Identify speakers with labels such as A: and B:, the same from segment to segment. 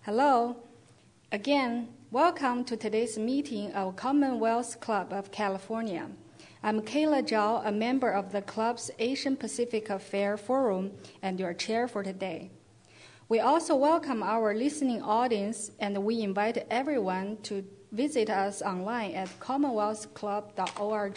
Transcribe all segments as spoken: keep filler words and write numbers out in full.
A: Hello. Again, welcome to today's meeting of Commonwealth Club of California. I'm Kayla Zhao, a member of the club's Asian Pacific Affairs Forum and your chair for today. We also welcome our listening audience, and we invite everyone to visit us online at commonwealth club dot org.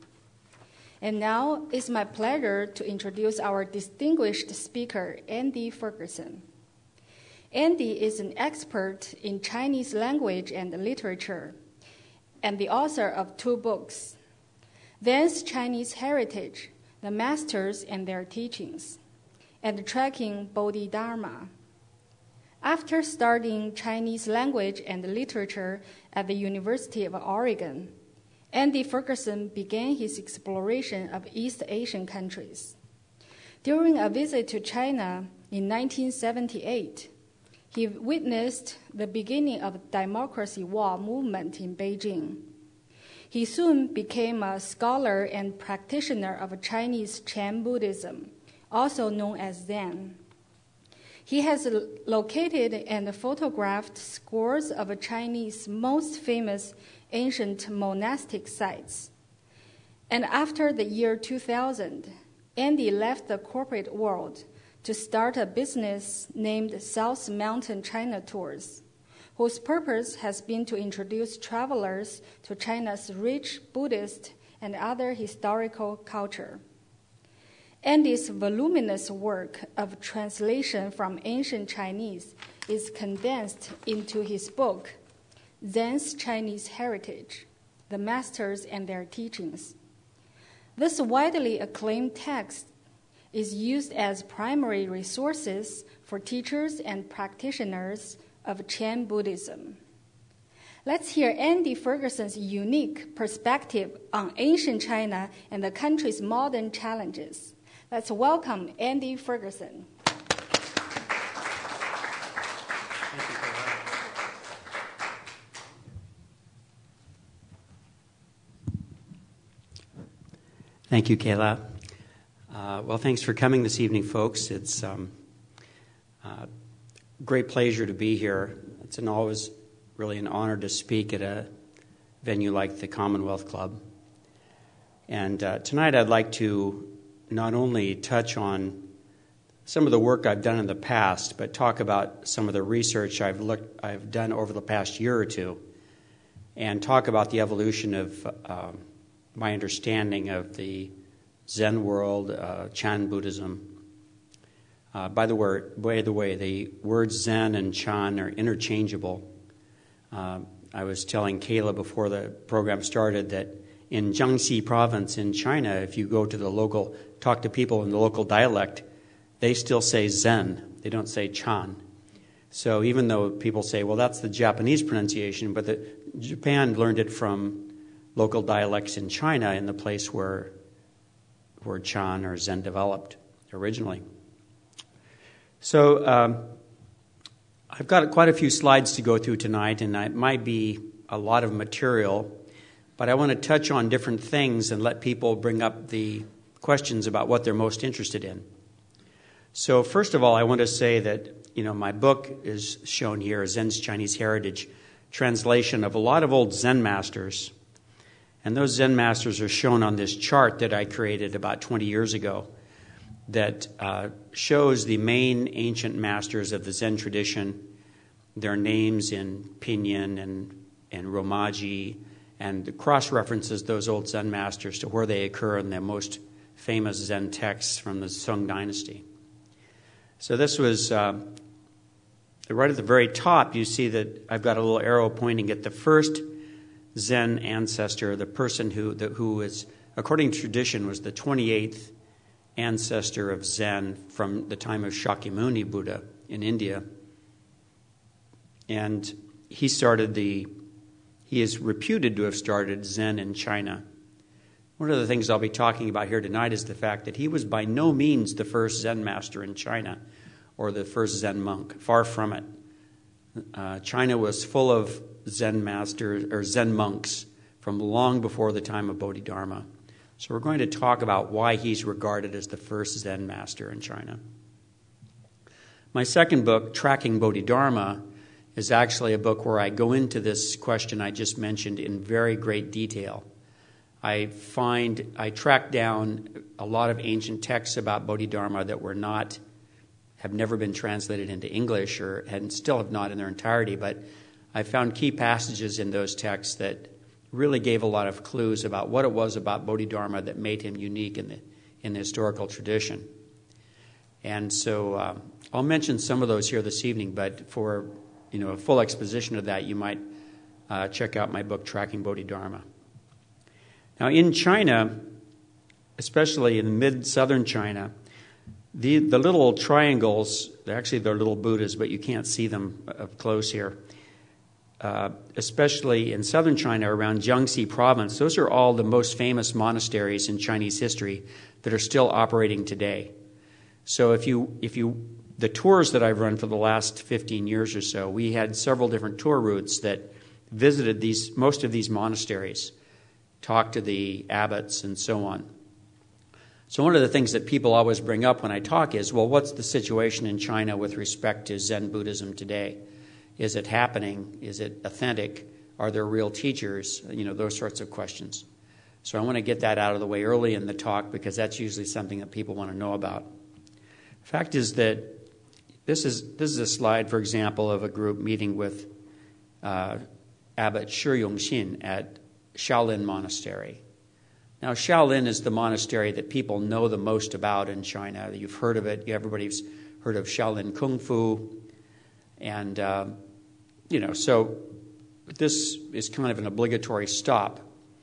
A: And now it's my pleasure to introduce our distinguished speaker, Andy Ferguson. Andy is an expert in Chinese language and literature, and the author of two books, Zen's Chinese Heritage, The Masters and Their Teachings, and Tracking Bodhidharma. After studying Chinese language and literature at the University of Oregon, Andy Ferguson began his exploration of East Asian countries. During a visit to China in nineteen seventy-eight, he witnessed the beginning of the democracy war movement in Beijing. He soon became a scholar and practitioner of Chinese Chan Buddhism, also known as Zen. He has located and photographed scores of Chinese most famous ancient monastic sites. And after the year two thousand, Andy left the corporate world to start a business named South Mountain China Tours, whose purpose has been to introduce travelers to China's rich Buddhist and other historical culture. Andy's voluminous work of translation from ancient Chinese is condensed into his book, Zen's Chinese Heritage, The Masters and Their Teachings. This widely acclaimed text is used as primary resources for teachers and practitioners of Chan Buddhism. Let's hear Andy Ferguson's unique perspective on ancient China and the country's modern challenges. Let's welcome Andy Ferguson.
B: Thank you, Kayla. Uh, well, thanks for coming this evening, folks. It's um, uh, great pleasure to be here. It's an always really an honor to speak at a venue like the Commonwealth Club. And uh, tonight I'd like to not only touch on some of the work I've done in the past, but talk about some of the research I've looked, I've done over the past year or two, and talk about the evolution of uh, my understanding of the Zen world, uh, Chan Buddhism. Uh, by the way, by the way, the words Zen and Chan are interchangeable. Uh, I was telling Kayla before the program started that in Jiangxi province in China, if you go to the local, talk to people in the local dialect, they still say Zen. They don't say Chan. So even though people say, well, that's the Japanese pronunciation, but the, Japan learned it from local dialects in China in the place where word Chan or Zen developed originally. So um, I've got quite a few slides to go through tonight, and it might be a lot of material, but I want to touch on different things and let people bring up the questions about what they're most interested in. So first of all, I want to say that, you know, my book is shown here, Zen's Chinese Heritage, translation of a lot of old Zen masters. And those Zen masters are shown on this chart that I created about twenty years ago that uh, shows the main ancient masters of the Zen tradition, their names in Pinyin and, and Romaji, and cross-references those old Zen masters to where they occur in the most famous Zen texts from the Sung dynasty. So this was, uh, right at the very top, you see that I've got a little arrow pointing at the first Zen ancestor, the person who the, who is, according to tradition, was the twenty-eighth ancestor of Zen from the time of Shakyamuni Buddha in India. And he started the, he is reputed to have started Zen in China. One of the things I'll be talking about here tonight is the fact that he was by no means the first Zen master in China or the first Zen monk. Far from it. Uh, China was full of Zen masters or Zen monks from long before the time of Bodhidharma. So we're going to talk about why he's regarded as the first Zen master in China. My second book, Tracking Bodhidharma, is actually a book where I go into this question I just mentioned in very great detail. I find, I track down a lot of ancient texts about Bodhidharma that were not, have never been translated into English or and still have not in their entirety, but I found key passages in those texts that really gave a lot of clues about what it was about Bodhidharma that made him unique in the, in the historical tradition. And so uh, I'll mention some of those here this evening, but for you know, a full exposition of that, you might uh, check out my book, Tracking Bodhidharma. Now, in China, especially in mid-southern China, the, the little triangles, actually they're little Buddhas, but you can't see them up close here, uh, especially in southern China around Jiangxi province, those are all the most famous monasteries in Chinese history that are still operating today. So if you if you the tours that I've run for the last fifteen years or so, we had several different tour routes that visited these most of these monasteries, talked to the abbots and so on. So one of the things that people always bring up when I talk is, well, what's the situation in China with respect to Zen Buddhism today? Is it happening? Is it authentic? Are there real teachers? You know, those sorts of questions. So I want to get that out of the way early in the talk because that's usually something that people want to know about. Fact is that This is this is a slide, for example, of a group meeting with uh, Abbot Shi Yongxin at Shaolin Monastery. Now, Shaolin is the monastery that people know the most about in China. You've heard of it. Everybody's heard of Shaolin Kung Fu. And, uh, you know, so this is kind of an obligatory stop.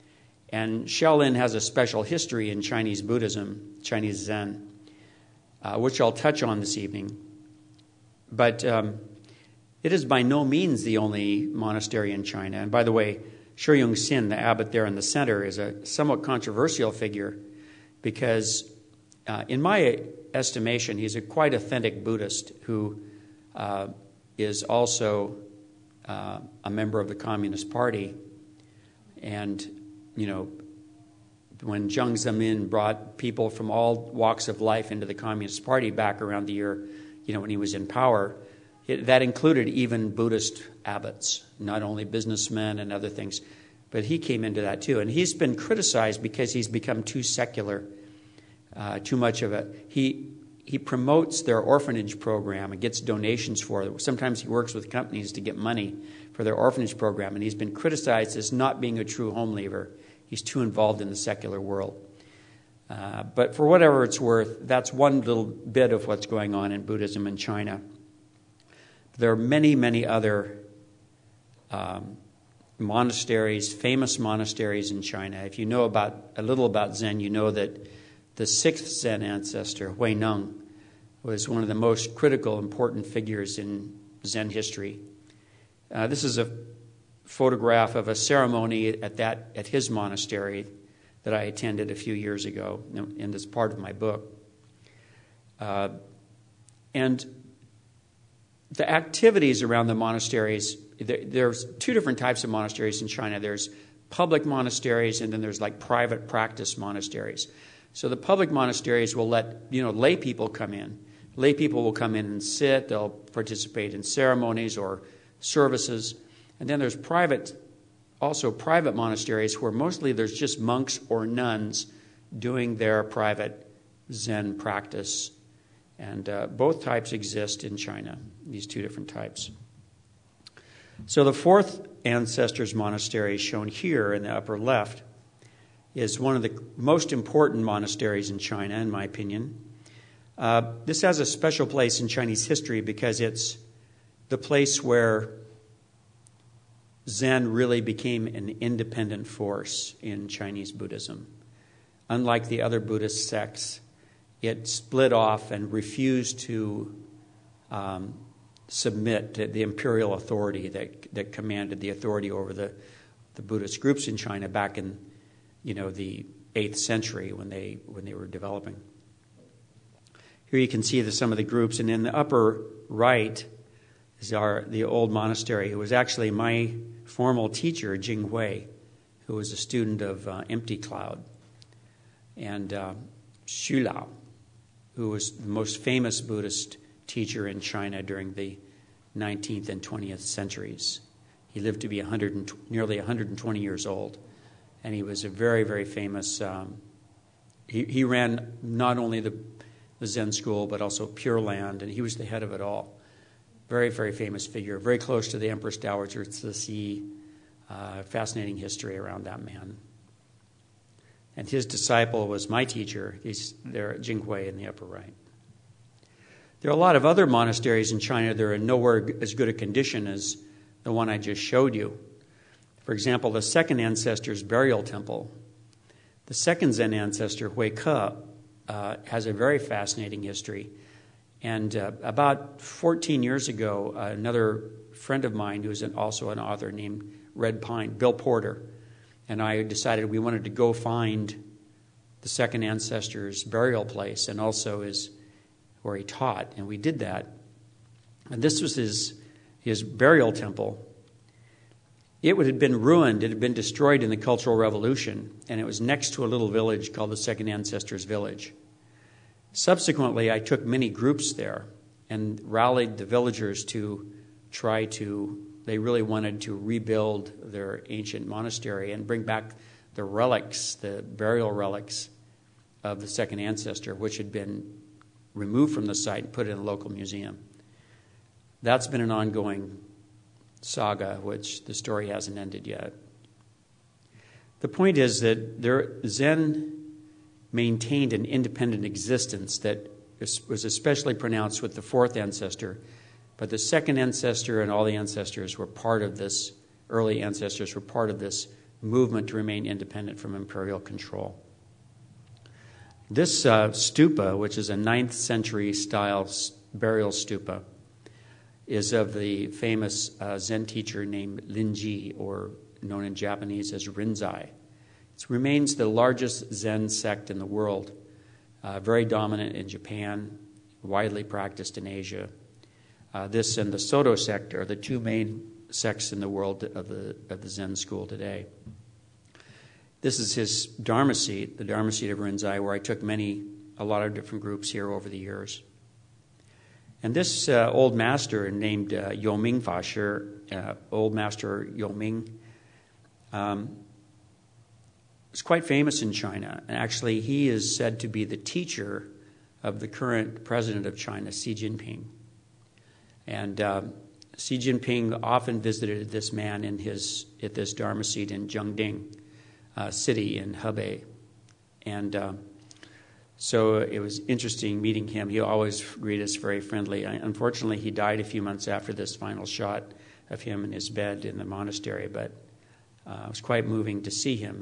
B: And Shaolin has a special history in Chinese Buddhism, Chinese Zen, uh, which I'll touch on this evening. But um, it is by no means the only monastery in China. And by the way, Shi Yongxin, the abbot there in the center, is a somewhat controversial figure because, uh, in my estimation, he's a quite authentic Buddhist who uh, is also uh, a member of the Communist Party. And, you know, when Jiang Zemin brought people from all walks of life into the Communist Party back around the year, you know, when he was in power, it, that included even Buddhist abbots, not only businessmen and other things, but he came into that too. And he's been criticized because he's become too secular, uh, too much of a... He he promotes their orphanage program and gets donations for it. Sometimes he works with companies to get money for their orphanage program, and he's been criticized as not being a true home leaver. He's too involved in the secular world. Uh, but for whatever it's worth, that's one little bit of what's going on in Buddhism in China. There are many, many other um, monasteries, famous monasteries in China. If you know about a little about Zen, you know that the sixth Zen ancestor, Hui Neng, was one of the most critical, important figures in Zen history. Uh, this is a photograph of a ceremony at that at his monastery that I attended a few years ago, and it's part of my book. Uh, and the activities around the monasteries, there, there's two different types of monasteries in China. There's public monasteries, and then there's like private practice monasteries. So the public monasteries will let, you know, lay people come in. Lay people will come in and sit. They'll participate in ceremonies or services. And then there's private, also private monasteries where mostly there's just monks or nuns doing their private Zen practice. And uh, both types exist in China, these two different types. So the fourth ancestors monastery shown here in the upper left is one of the most important monasteries in China, in my opinion. Uh, this has a special place in Chinese history because it's the place where Zen really became an independent force in Chinese Buddhism. Unlike the other Buddhist sects, it split off and refused to um, submit to the imperial authority that that commanded the authority over the, the Buddhist groups in China back in, you know, the eighth century when they when they were developing. Here you can see the, some of the groups, and in the upper right is our the old monastery. It was actually my formal teacher, Jing Hui, who was a student of uh, Empty Cloud, and uh, Xu Lao, who was the most famous Buddhist teacher in China during the nineteenth and twentieth centuries. He lived to be one hundred, nearly one hundred twenty years old, and he was a very, very famous. Um, he, he ran not only the, the Zen school, but also Pure Land, and he was the head of it all. Very, very famous figure, very close to the Empress Dowager Cixi. Uh, fascinating history around that man. And his disciple was my teacher. He's there at Jinghui in the upper right. There are a lot of other monasteries in China that are in nowhere as good a condition as the one I just showed you. For example, the second ancestor's burial temple. The second Zen ancestor, Hui Ke, uh, has a very fascinating history. And uh, about fourteen years ago, uh, another friend of mine who's an, also an author named Red Pine, Bill Porter, and I decided we wanted to go find the second ancestor's burial place and also his where he taught, and we did that. And this was his his burial temple. It would have been ruined. It had been destroyed in the Cultural Revolution, and it was next to a little village called the Second Ancestors Village. Subsequently, I took many groups there and rallied the villagers to try to, they really wanted to rebuild their ancient monastery and bring back the relics, the burial relics of the second ancestor, which had been removed from the site and put in a local museum. That's been an ongoing saga, which the story hasn't ended yet. The point is that there, Zen maintained an independent existence that was especially pronounced with the fourth ancestor, but the second ancestor and all the ancestors were part of this, early ancestors were part of this movement to remain independent from imperial control. This uh, stupa, which is a ninth century style burial stupa, is of the famous uh, Zen teacher named Linji, or known in Japanese as Rinzai. It remains the largest Zen sect in the world, uh, very dominant in Japan, widely practiced in Asia. Uh, this and the Soto sect are the two main sects in the world of the of the Zen school today. This is his Dharma seat, the Dharma seat of Rinzai, where I took many, a lot of different groups here over the years. And this uh, old master named uh, Yoming Fashi, uh, old master Yoming, um, was quite famous in China. And actually, he is said to be the teacher of the current president of China, Xi Jinping. And uh, Xi Jinping often visited this man in his at this Dharma seat in Zhengding uh, city in Hebei. And uh, so it was interesting meeting him. He always greeted us very friendly. I, unfortunately, he died a few months after this final shot of him in his bed in the monastery, but uh, it was quite moving to see him.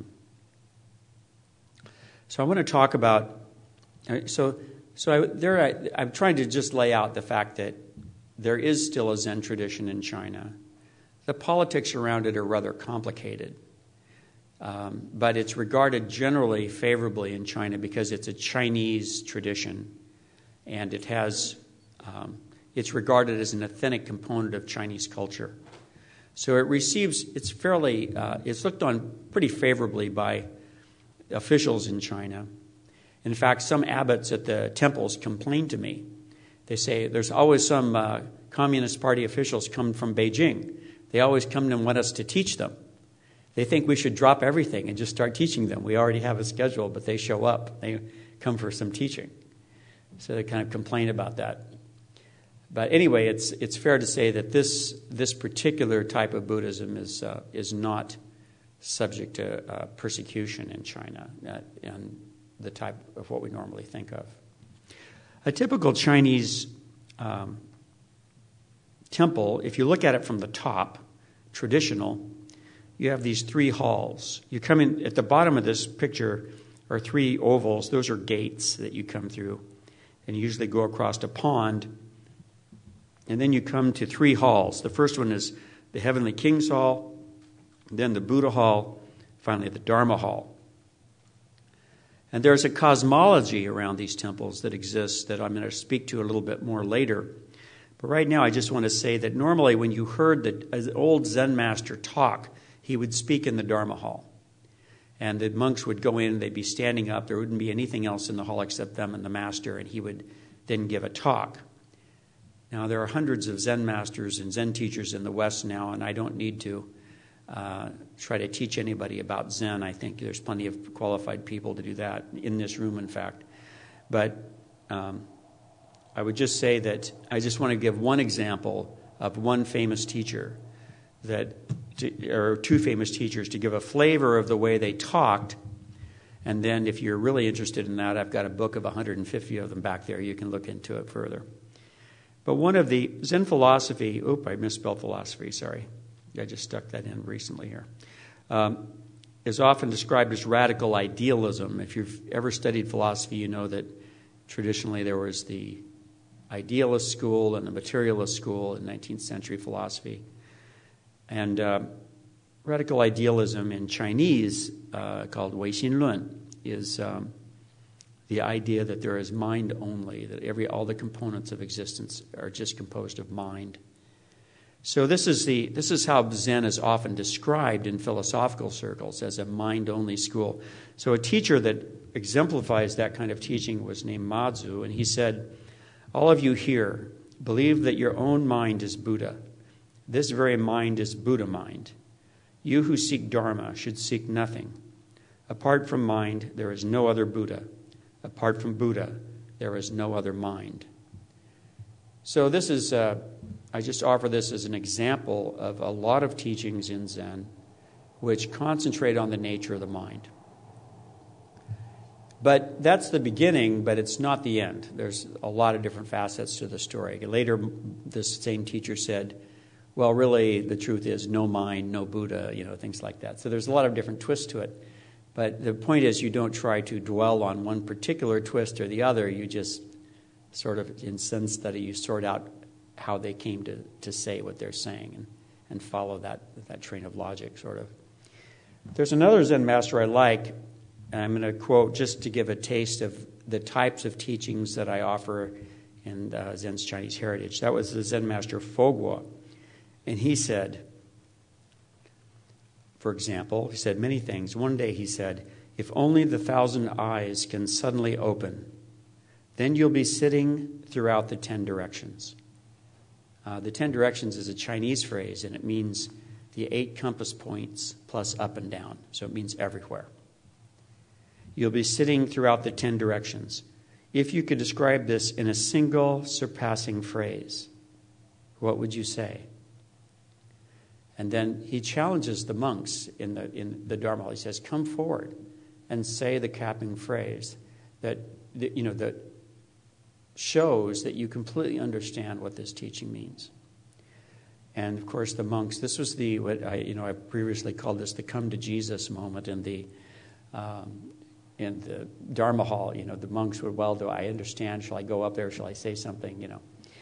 B: So I want to talk about, so so I, there I, I'm trying to just lay out the fact that there is still a Zen tradition in China. The politics around it are rather complicated, um, but it's regarded generally favorably in China because it's a Chinese tradition, and it has um, it's regarded as an authentic component of Chinese culture. So it receives it's fairly uh, it's looked on pretty favorably by officials in China. In fact, some abbots at the temples complain to me. They say there's always some uh, Communist Party officials come from Beijing. They always come and want us to teach them. They think we should drop everything and just start teaching them. We already have a schedule, but they show up. They come for some teaching. So they kind of complain about that. But anyway, it's it's fair to say that this this particular type of Buddhism is uh, is not subject to uh, persecution in China uh, and the type of what we normally think of. A typical Chinese um, temple, if you look at it from the top, traditional, you have these three halls. You come in, at the bottom of this picture are three ovals. Those are gates that you come through, and you usually go across a pond. And then you come to three halls. The first one is the Heavenly King's Hall, then the Buddha Hall, finally the Dharma Hall. And there's a cosmology around these temples that exists that I'm going to speak to a little bit more later. But right now I just want to say that normally when you heard the an old Zen master talk, he would speak in the Dharma Hall. And the monks would go in, they'd be standing up, there wouldn't be anything else in the hall except them and the master, and he would then give a talk. Now, there are hundreds of Zen masters and Zen teachers in the West now, and I don't need to uh, try to teach anybody about Zen. I think there's plenty of qualified people to do that, in this room, in fact. But um, I would just say that I just want to give one example of one famous teacher, that, to, or two famous teachers, to give a flavor of the way they talked. And then if you're really interested in that, I've got a book of one hundred fifty of them back there. You can look into it further. But one of the Zen philosophy, oop, I misspelled philosophy, sorry. I just stuck that in recently here, um, is often described as radical idealism. If you've ever studied philosophy, you know that traditionally there was the idealist school and the materialist school in nineteenth century philosophy. And uh, radical idealism in Chinese, uh, called Wei Xin Lun, is um, the idea that there is mind only, that every all the components of existence are just composed of mind. So this is the this is how Zen is often described in philosophical circles, as a mind-only school. So a teacher that exemplifies that kind of teaching was named Mazu, and he said, "All of you here believe that your own mind is Buddha. This very mind is Buddha mind. You who seek Dharma should seek nothing. Apart from mind, there is no other Buddha. Apart from Buddha, there is no other mind." So this is, uh, I just offer this as an example of a lot of teachings in Zen which concentrate on the nature of the mind. But that's the beginning, but it's not the end. There's a lot of different facets to the story. Later, this same teacher said, well, really, the truth is no mind, no Buddha, you know, things like that. So there's a lot of different twists to it. But the point is, you don't try to dwell on one particular twist or the other. You just sort of, in Zen study, you sort out how they came to, to say what they're saying and, and follow that, that train of logic, sort of. There's another Zen master I like, and I'm going to quote just to give a taste of the types of teachings that I offer in uh, Zen's Chinese heritage. That was the Zen master Foguo. And he said, for example, he said many things. One day he said, "If only the thousand eyes can suddenly open, then you'll be sitting throughout the ten directions." Uh, the ten directions is a Chinese phrase, and it means the eight compass points plus up and down. So it means everywhere. You'll be sitting throughout the ten directions. If you could describe this in a single surpassing phrase, what would you say? And then he challenges the monks in the in the Dharma Hall. He says, "Come forward and say the capping phrase that, that you know that shows that you completely understand what this teaching means." And of course, the monks. This was the what I you know I previously called this the "come to Jesus" moment in the um, in the Dharma Hall. You know, the monks would, well, do I understand? Shall I go up there? Shall I say something? You know.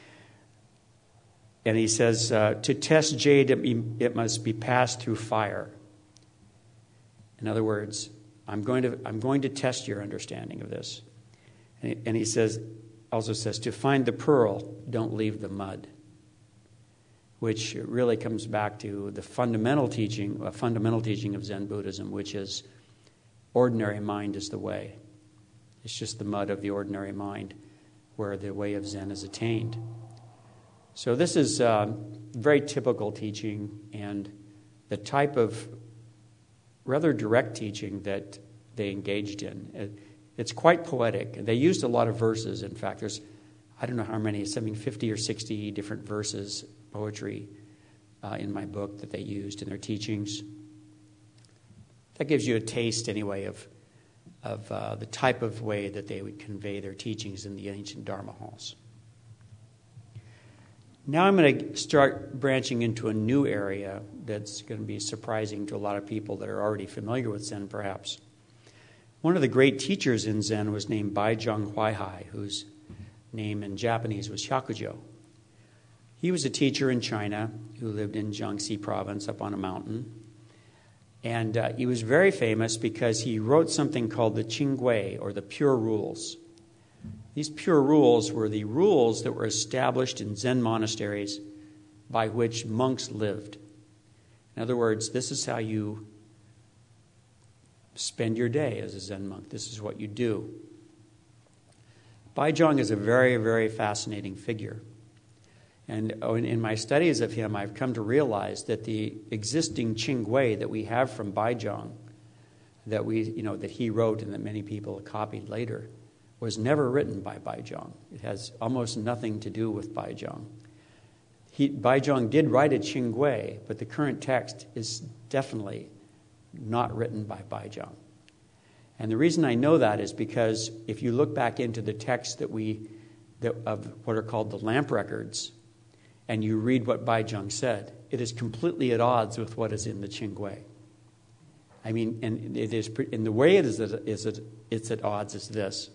B: And he says, uh, to test jade, it must be passed through fire. In other words, I'm going to I'm going to test your understanding of this. And he, and he says, also says, to find the pearl, don't leave the mud. Which really comes back to the fundamental teaching, a fundamental teaching of Zen Buddhism, which is ordinary mind is the way. It's just the mud of the ordinary mind where the way of Zen is attained. So this is uh, very typical teaching and the type of rather direct teaching that they engaged in. It, it's quite poetic. They used a lot of verses. In fact, there's, I don't know how many, something fifty or sixty different verses, poetry, uh, in my book that they used in their teachings. That gives you a taste, anyway, of, of uh, the type of way that they would convey their teachings in the ancient Dharma halls. Now I'm going to start branching into a new area that's going to be surprising to a lot of people that are already familiar with Zen, perhaps. One of the great teachers in Zen was named Baizhang Huaihai, whose name in Japanese was Hyakujo. He was a teacher in China who lived in Jiangxi province up on a mountain. And uh, he was very famous because he wrote something called the Qinggui, or the Pure Rules. These pure rules were the rules that were established in Zen monasteries by which monks lived. In other words, this is how you spend your day as a Zen monk. This is what you do. Baizhang is a very, very fascinating figure. And in my studies of him, I've come to realize that the existing Qing that we have from Baizhang, that we, you know, that he wrote and that many people copied later, was never written by Baizhang. It has almost nothing to do with Baizhang. He, Baizhang did write a Qing, but the current text is definitely not written by Baizhang. And the reason I know that is because if you look back into the text that we, that, of what are called the lamp records, and you read what Baizhang said, it is completely at odds with what is in the Qing. I mean, and it is, in the way it is, is it, it's at odds is this.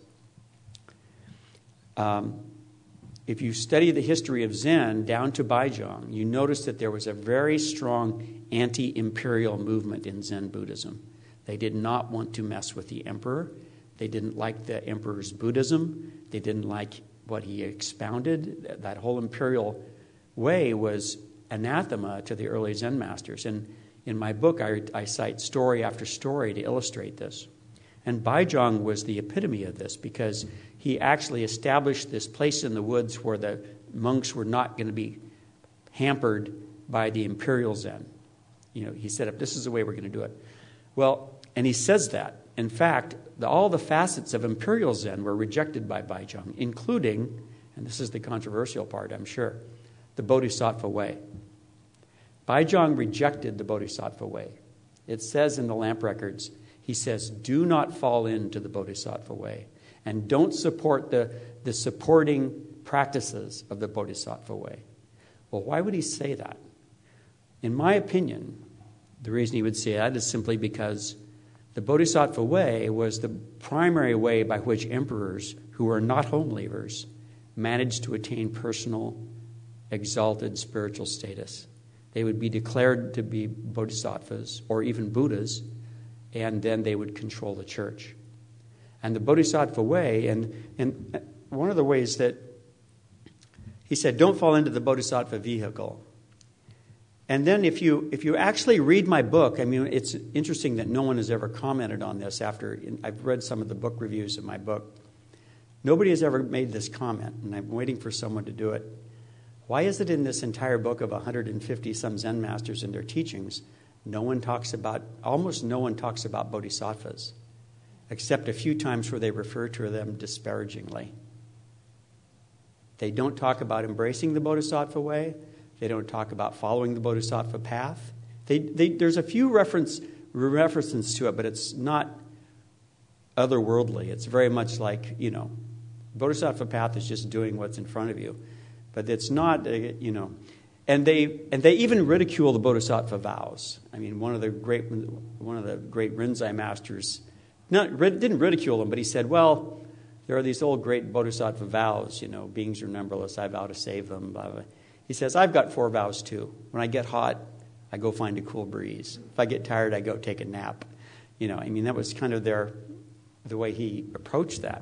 B: Um, if you study the history of Zen down to Baizhang, you notice that there was a very strong anti-imperial movement in Zen Buddhism. They did not want to mess with the emperor. They didn't like the emperor's Buddhism. They didn't like what he expounded. That whole imperial way was anathema to the early Zen masters. And in my book, I, I cite story after story to illustrate this. And Baizhang was the epitome of this because he actually established this place in the woods where the monks were not going to be hampered by the imperial Zen. You know, he set up, this is the way we're going to do it. Well, and he says that. In fact, the, all the facets of imperial Zen were rejected by Baizhang, including, and this is the controversial part, I'm sure, the Bodhisattva way. Baizhang rejected the Bodhisattva way. It says in the lamp records, he says, do not fall into the Bodhisattva way and don't support the, the supporting practices of the Bodhisattva way. Well, why would he say that? In my opinion, the reason he would say that is simply because the Bodhisattva way was the primary way by which emperors who were not home leavers managed to attain personal, exalted spiritual status. They would be declared to be bodhisattvas or even Buddhas, and then they would control the church. And the Bodhisattva way, and, and one of the ways that he said, don't fall into the Bodhisattva vehicle. And then if you if you actually read my book, I mean, it's interesting that no one has ever commented on this after I've read some of the book reviews of my book. Nobody has ever made this comment, and I'm waiting for someone to do it. Why is it in this entire book of one hundred fifty some Zen masters and their teachings, no one talks about, almost no one talks about bodhisattvas, except a few times where they refer to them disparagingly? They don't talk about embracing the bodhisattva way. They don't talk about following the bodhisattva path. They, they, there's a few reference, references to it, but it's not otherworldly. It's very much like, you know, bodhisattva path is just doing what's in front of you. But it's not, uh, you know, and they and they even ridicule the bodhisattva vows. I mean, one of the great one of the great Rinzai masters not didn't ridicule them, but he said, well, there are these old great bodhisattva vows, you know, beings are numberless, I vow to save them, blah, blah. He says, I've got four vows too. When I get hot, I go find a cool breeze. If I get tired, I go take a nap. You know, I mean, that was kind of their the way he approached that.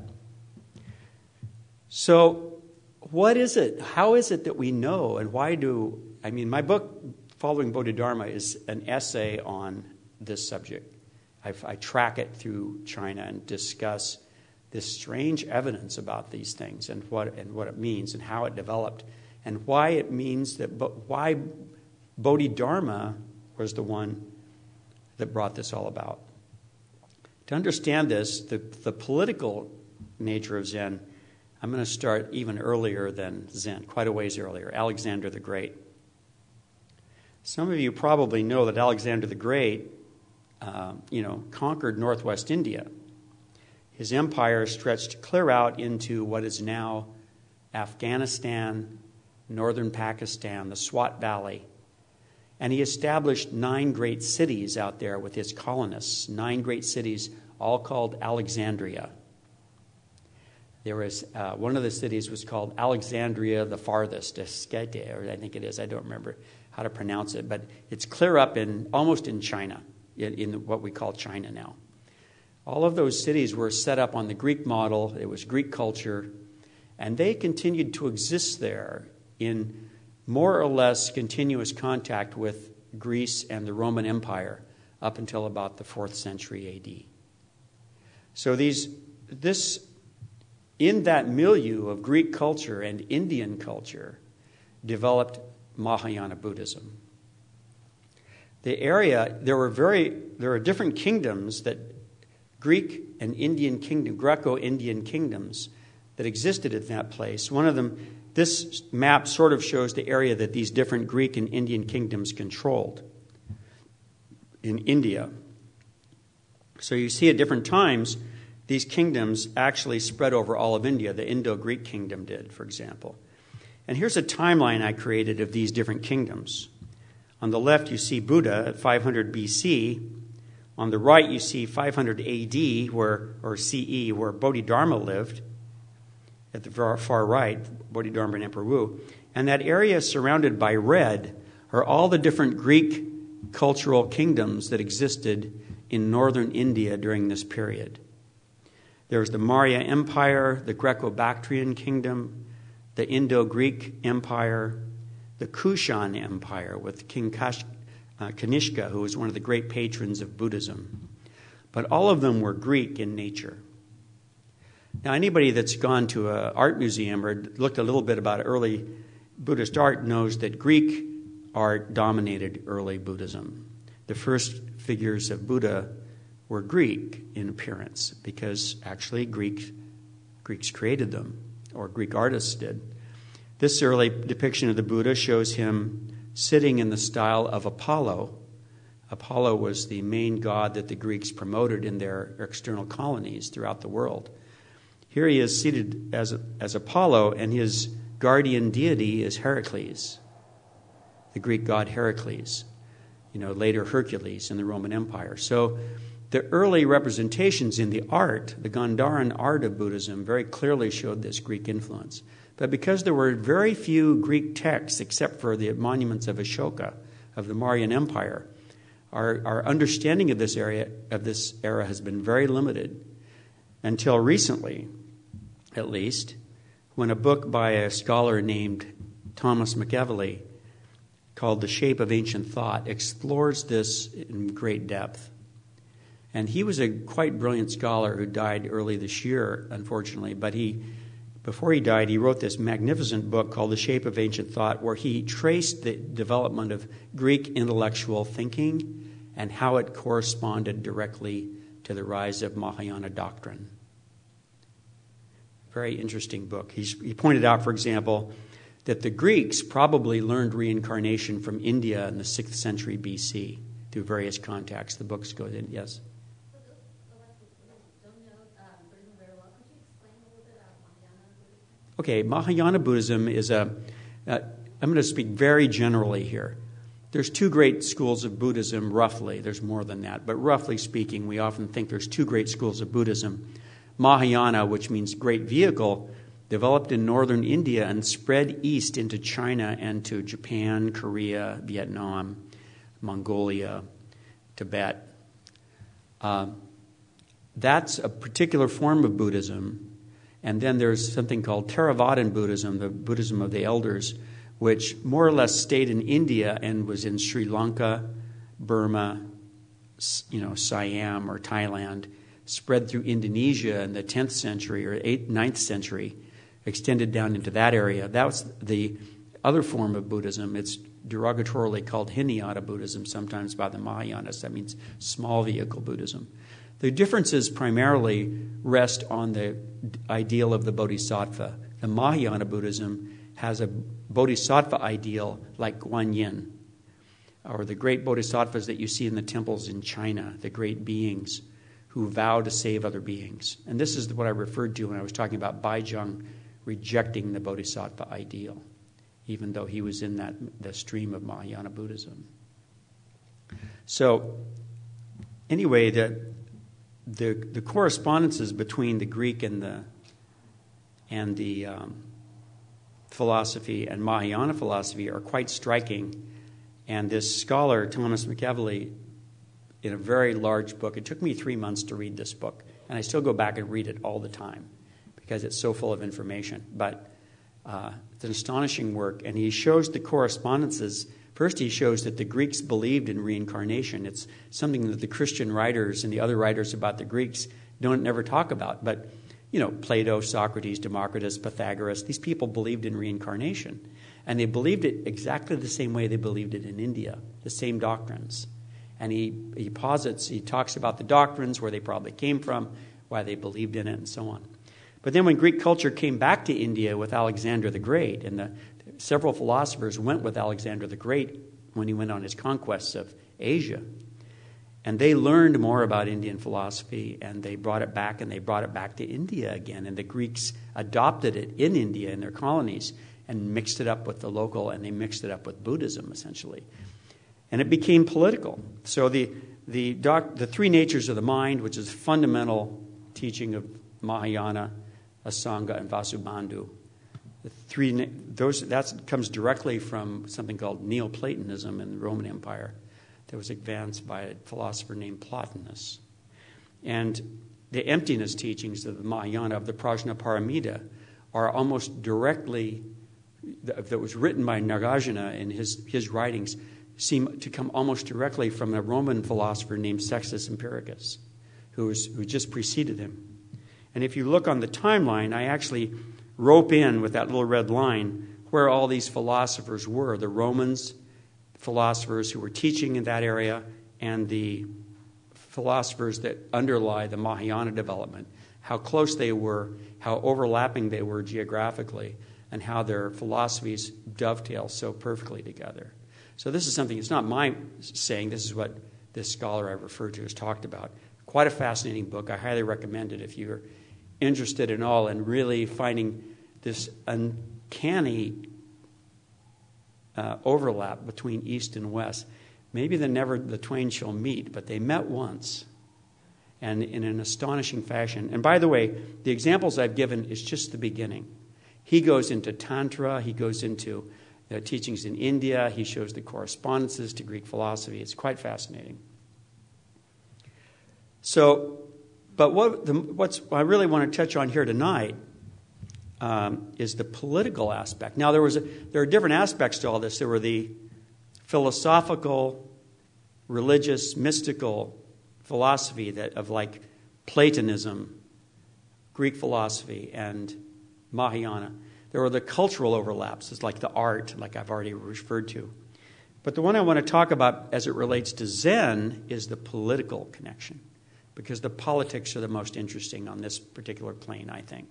B: So what is it? How is it that we know? And why do, I mean, my book, Following Bodhidharma, is an essay on this subject. I, I track it through China and discuss this strange evidence about these things and what and what it means and how it developed and why it means that, but why Bodhidharma was the one that brought this all about. To understand this, the, the political nature of Zen, I'm going to start even earlier than Zen, quite a ways earlier, Alexander the Great. Some of you probably know that Alexander the Great, uh, you know, conquered northwest India. His empire stretched clear out into what is now Afghanistan, northern Pakistan, the Swat Valley. And he established nine great cities out there with his colonists, nine great cities, all called Alexandria. There was uh, one of the cities was called Alexandria the Farthest, Esquete, or I think it is. I don't remember how to pronounce it, but it's clear up in almost in China, in, in what we call China now. All of those cities were set up on the Greek model. It was Greek culture, and they continued to exist there in more or less continuous contact with Greece and the Roman Empire up until about the fourth century A D. So these, this, in that milieu of Greek culture and Indian culture, developed Mahayana Buddhism. The area, there were very, there are different kingdoms that Greek and Indian kingdom, Greco-Indian kingdoms that existed in that place. One of them, this map sort of shows the area that these different Greek and Indian kingdoms controlled in India. So you see at different times, these kingdoms actually spread over all of India. The Indo-Greek kingdom did, for example. And here's a timeline I created of these different kingdoms. On the left, you see Buddha at five hundred B C. On the right, you see five hundred A D, where, or C E, where Bodhidharma lived. At the far, far right, Bodhidharma and Emperor Wu. And that area surrounded by red are all the different Greek cultural kingdoms that existed in northern India during this period. There was the Maurya Empire, the Greco-Bactrian kingdom, the Indo-Greek Empire, the Kushan Empire with King Kash, uh, Kanishka, who was one of the great patrons of Buddhism. But all of them were Greek in nature. Now, anybody that's gone to an art museum or looked a little bit about early Buddhist art knows that Greek art dominated early Buddhism. The first figures of Buddha were Greek in appearance because actually Greek, Greeks created them, or Greek artists did. This early depiction of the Buddha shows him sitting in the style of Apollo. Apollo was the main god that the Greeks promoted in their external colonies throughout the world. Here he is seated as, as Apollo, and his guardian deity is Heracles, the Greek god Heracles, you know, later Hercules in the Roman Empire. So the early representations in the art, the Gandharan art of Buddhism, very clearly showed this Greek influence. But because there were very few Greek texts, except for the monuments of Ashoka, of the Mauryan Empire, our, our understanding of this area of this era has been very limited until recently, at least, when a book by a scholar named Thomas McEvilley called The Shape of Ancient Thought explores this in great depth. And he was a quite brilliant scholar who died early this year, unfortunately, but he Before he died, he wrote this magnificent book called The Shape of Ancient Thought, where he traced the development of Greek intellectual thinking and how it corresponded directly to the rise of Mahayana doctrine. Very interesting book. He's, he pointed out, for example, that the Greeks probably learned reincarnation from India in the sixth century B C through various contacts. The books go in, yes? Okay, Mahayana Buddhism is a, uh, I'm going to speak very generally here. There's two great schools of Buddhism, roughly. There's more than that. But roughly speaking, we often think there's two great schools of Buddhism. Mahayana, which means great vehicle, developed in northern India and spread east into China and to Japan, Korea, Vietnam, Mongolia, Tibet. Uh, that's a particular form of Buddhism. And then there's something called Theravadan Buddhism, the Buddhism of the elders, which more or less stayed in India and was in Sri Lanka, Burma, you know, Siam or Thailand, spread through Indonesia in the tenth century or eighth, ninth century, extended down into that area. That was the other form of Buddhism. It's derogatorily called Hinayana Buddhism, sometimes by the Mahayanas. That means small vehicle Buddhism. The differences primarily rest on the ideal of the Bodhisattva. The Mahayana Buddhism has a Bodhisattva ideal like Guan Yin, or the great Bodhisattvas that you see in the temples in China, the great beings who vow to save other beings. And this is what I referred to when I was talking about Baizhang rejecting the Bodhisattva ideal, even though he was in that the stream of Mahayana Buddhism. So, anyway, the The, the correspondences between the Greek and the and the um, philosophy and Mahayana philosophy are quite striking. And this scholar, Thomas McEvilley, in a very large book, it took me three months to read this book, and I still go back and read it all the time because it's so full of information. But uh, it's an astonishing work, and he shows the correspondences. First, he shows that the Greeks believed in reincarnation. It's something that the Christian writers and the other writers about the Greeks don't never talk about. But, you know, Plato, Socrates, Democritus, Pythagoras, these people believed in reincarnation. And they believed it exactly the same way they believed it in India, the same doctrines. And he, he posits, he talks about the doctrines, where they probably came from, why they believed in it, and so on. But then when Greek culture came back to India with Alexander the Great, and the, several philosophers went with Alexander the Great when he went on his conquests of Asia, and they learned more about Indian philosophy, and they brought it back, and they brought it back to India again. And the Greeks adopted it in India in their colonies and mixed it up with the local, and they mixed it up with Buddhism, essentially. And it became political. So the the, doc, the three natures of the mind, which is fundamental teaching of Mahayana, Asanga, and Vasubandhu, the three those that comes directly from something called Neoplatonism in the Roman Empire, that was advanced by a philosopher named Plotinus. And the emptiness teachings of the Mahayana, of the Prajnaparamita, are almost directly, that was written by Nagarjuna in his, his writings, seem to come almost directly from a Roman philosopher named Sextus Empiricus, who, was, who just preceded him. And if you look on the timeline, I actually rope in with that little red line where all these philosophers were, the Romans, philosophers who were teaching in that area, and the philosophers that underlie the Mahayana development, how close they were, how overlapping they were geographically, and how their philosophies dovetail so perfectly together. So this is something, it's not my saying, this is what this scholar I referred to has talked about. Quite a fascinating book. I highly recommend it if you're interested in all and really finding this uncanny Uh, overlap between East and West. Maybe the never the twain shall meet, but they met once, and in an astonishing fashion. And by the way, the examples I've given is just the beginning. He goes into Tantra, he goes into the teachings in India, he shows the correspondences to Greek philosophy. It's quite fascinating. So, but what the, what's I really want to touch on here tonight Um, is the political aspect. Now, there was a, there are different aspects to all this. There were the philosophical, religious, mystical philosophy that of like Platonism, Greek philosophy, and Mahayana. There were the cultural overlaps, it's like the art, like I've already referred to. But the one I want to talk about as it relates to Zen is the political connection, because the politics are the most interesting on this particular plane, I think.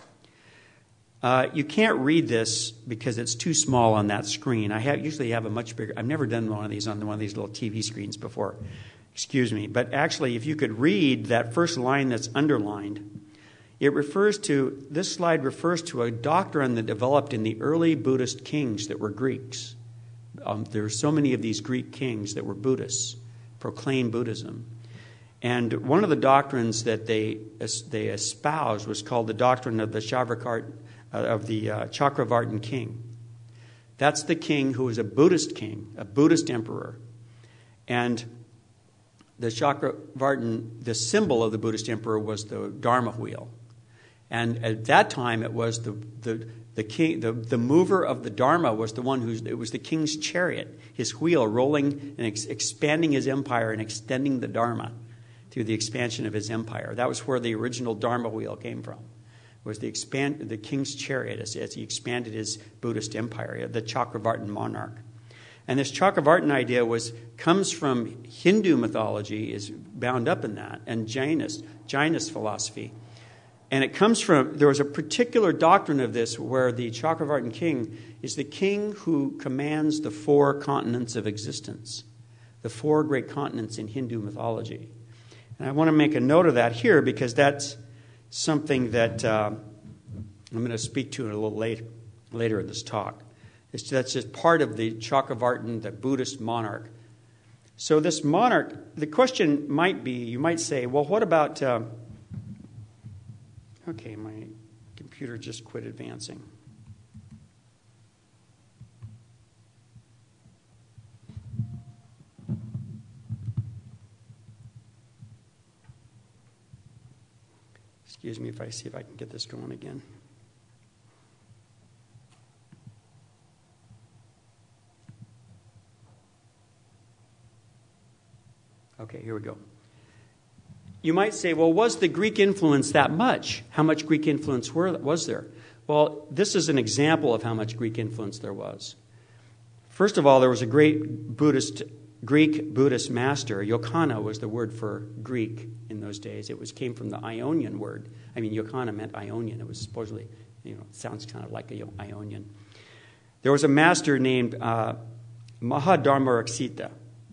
B: Uh, you can't read this because it's too small on that screen. I have, usually have a much bigger... I've never done one of these on one of these little T V screens before. Excuse me. But actually, if you could read that first line that's underlined, it refers to... This slide refers to a doctrine that developed in the early Buddhist kings that were Greeks. Um, there are so many of these Greek kings that were Buddhists, proclaimed Buddhism. And one of the doctrines that they, they espoused was called the doctrine of the Shavakart... of the uh, Chakravartin king. That's the king who was a Buddhist king, a Buddhist emperor. And the Chakravartin, the symbol of the Buddhist emperor was the Dharma wheel. And at that time, it was the the the king, the, the mover of the Dharma was the one who's, it was the king's chariot, his wheel rolling and ex- expanding his empire and extending the Dharma through the expansion of his empire. That was where the original Dharma wheel came from. Was the expand the king's chariot as, as he expanded his Buddhist empire, the Chakravartin monarch. And this Chakravartin idea was comes from Hindu mythology, is bound up in that, and Jainist, Jainist philosophy. And it comes from, there was a particular doctrine of this where the Chakravartin king is the king who commands the four continents of existence, the four great continents in Hindu mythology. And I want to make a note of that here because that's something that uh, I'm going to speak to a little later, later in this talk. It's, that's just part of the Chakravartin, the Buddhist monarch. So this monarch, the question might be, you might say, well, what about... Uh, okay, my computer just quit advancing. Excuse me if I see if I can get this going again. Okay, here we go. you might say, well, was the Greek influence that much? How much Greek influence were, was there? Well, this is an example of how much Greek influence there was. First of all, there was a great Buddhist, Greek Buddhist master. Yokhana was the word for Greek in those days. It was came from the Ionian word. I mean, Yokhana meant Ionian. It was supposedly, you know, it sounds kind of like a Ionian. There was a master named uh, Mahadharmaraksita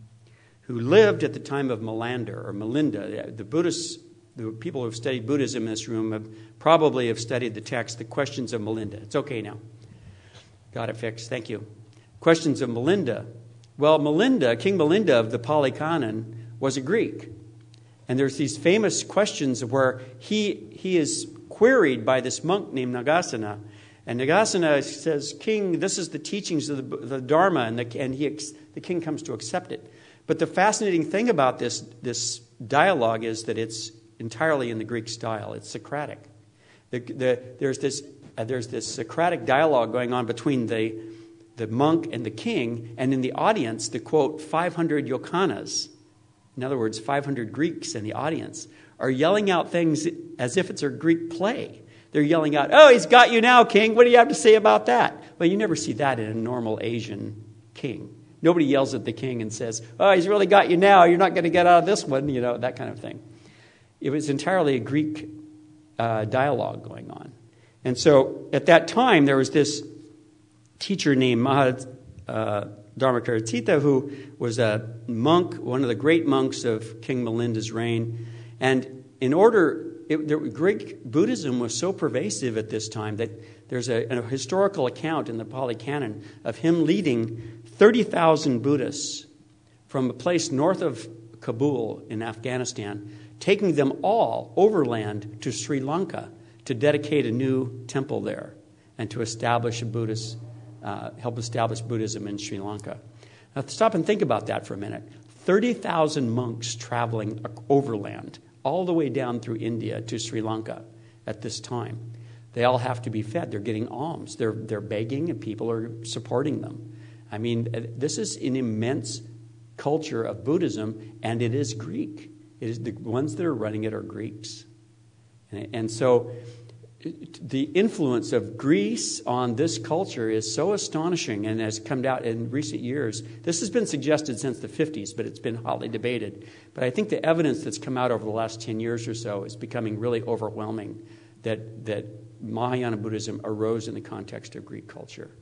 B: who lived at the time of Melander or Melinda. The Buddhists, the people who have studied Buddhism in this room have probably have studied the text, The Questions of Melinda. It's okay now. Got it fixed. Thank you. Questions of Melinda. Well, Melinda, King Melinda of the Pali Canon, was a Greek. And there's these famous questions where he he is queried by this monk named Nagasena. And Nagasena says, King, this is the teachings of the, the Dharma, and, the, and he, the king comes to accept it. But the fascinating thing about this, this dialogue is that it's entirely in the Greek style. It's Socratic. The, the, there's this uh, there's this Socratic dialogue going on between the, the monk and the king, and in the audience, the quote, five hundred Yokhanas, in other words, five hundred Greeks in the audience, are yelling out things as if it's a Greek play. They're yelling out, oh, he's got you now, king. What do you have to say about that? Well, you never see that in a normal Asian king. Nobody yells at the king and says, oh, he's really got you now. You're not going to get out of this one, you know, that kind of thing. It was entirely a Greek uh, dialogue going on. And so at that time, there was this teacher named Mahadharmaraksita uh, who was a monk, one of the great monks of King Melinda's reign. And in order... It, the Greek Buddhism was so pervasive at this time that there's a, a historical account in the Pali Canon of him leading thirty thousand Buddhists from a place north of Kabul in Afghanistan, taking them all overland to Sri Lanka to dedicate a new temple there and to establish a Buddhist, uh, help establish Buddhism in Sri Lanka. Now stop and think about that for a minute. thirty thousand monks traveling overland all the way down through India to Sri Lanka at this time. They all have to be fed. They're getting alms. They're they're begging, and people are supporting them. I mean, this is an immense culture of Buddhism, and it is Greek. It is the ones that are running it are Greeks. And, and so the influence of Greece on this culture is so astonishing and has come out in recent years. This has been suggested since the fifties, but it's been hotly debated. But I think the evidence that's come out over the last ten years or so is becoming really overwhelming that, that Mahayana Buddhism arose in the context of Greek culture.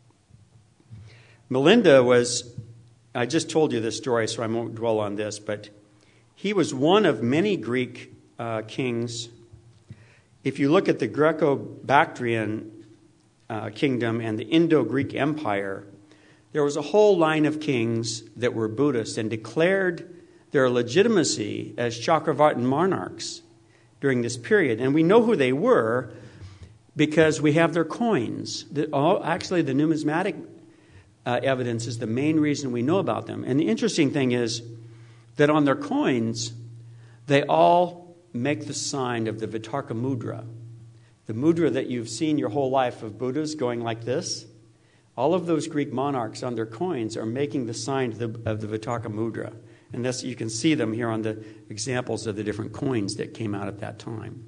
B: Melinda was, I just told you this story, so I won't dwell on this, but he was one of many Greek uh, kings. If you look at the Greco-Bactrian uh, kingdom and the Indo-Greek Empire, there was a whole line of kings that were Buddhists and declared their legitimacy as Chakravartin monarchs during this period. And we know who they were because we have their coins. The, all, actually, the numismatic uh, evidence is the main reason we know about them. And the interesting thing is that on their coins, they all make the sign of the Vitarka mudra. The mudra that you've seen your whole life of Buddhas going like this. All of those Greek monarchs on their coins are making the sign of the, of the Vitarka mudra. And this, you can see them here on the examples of the different coins that came out at that time.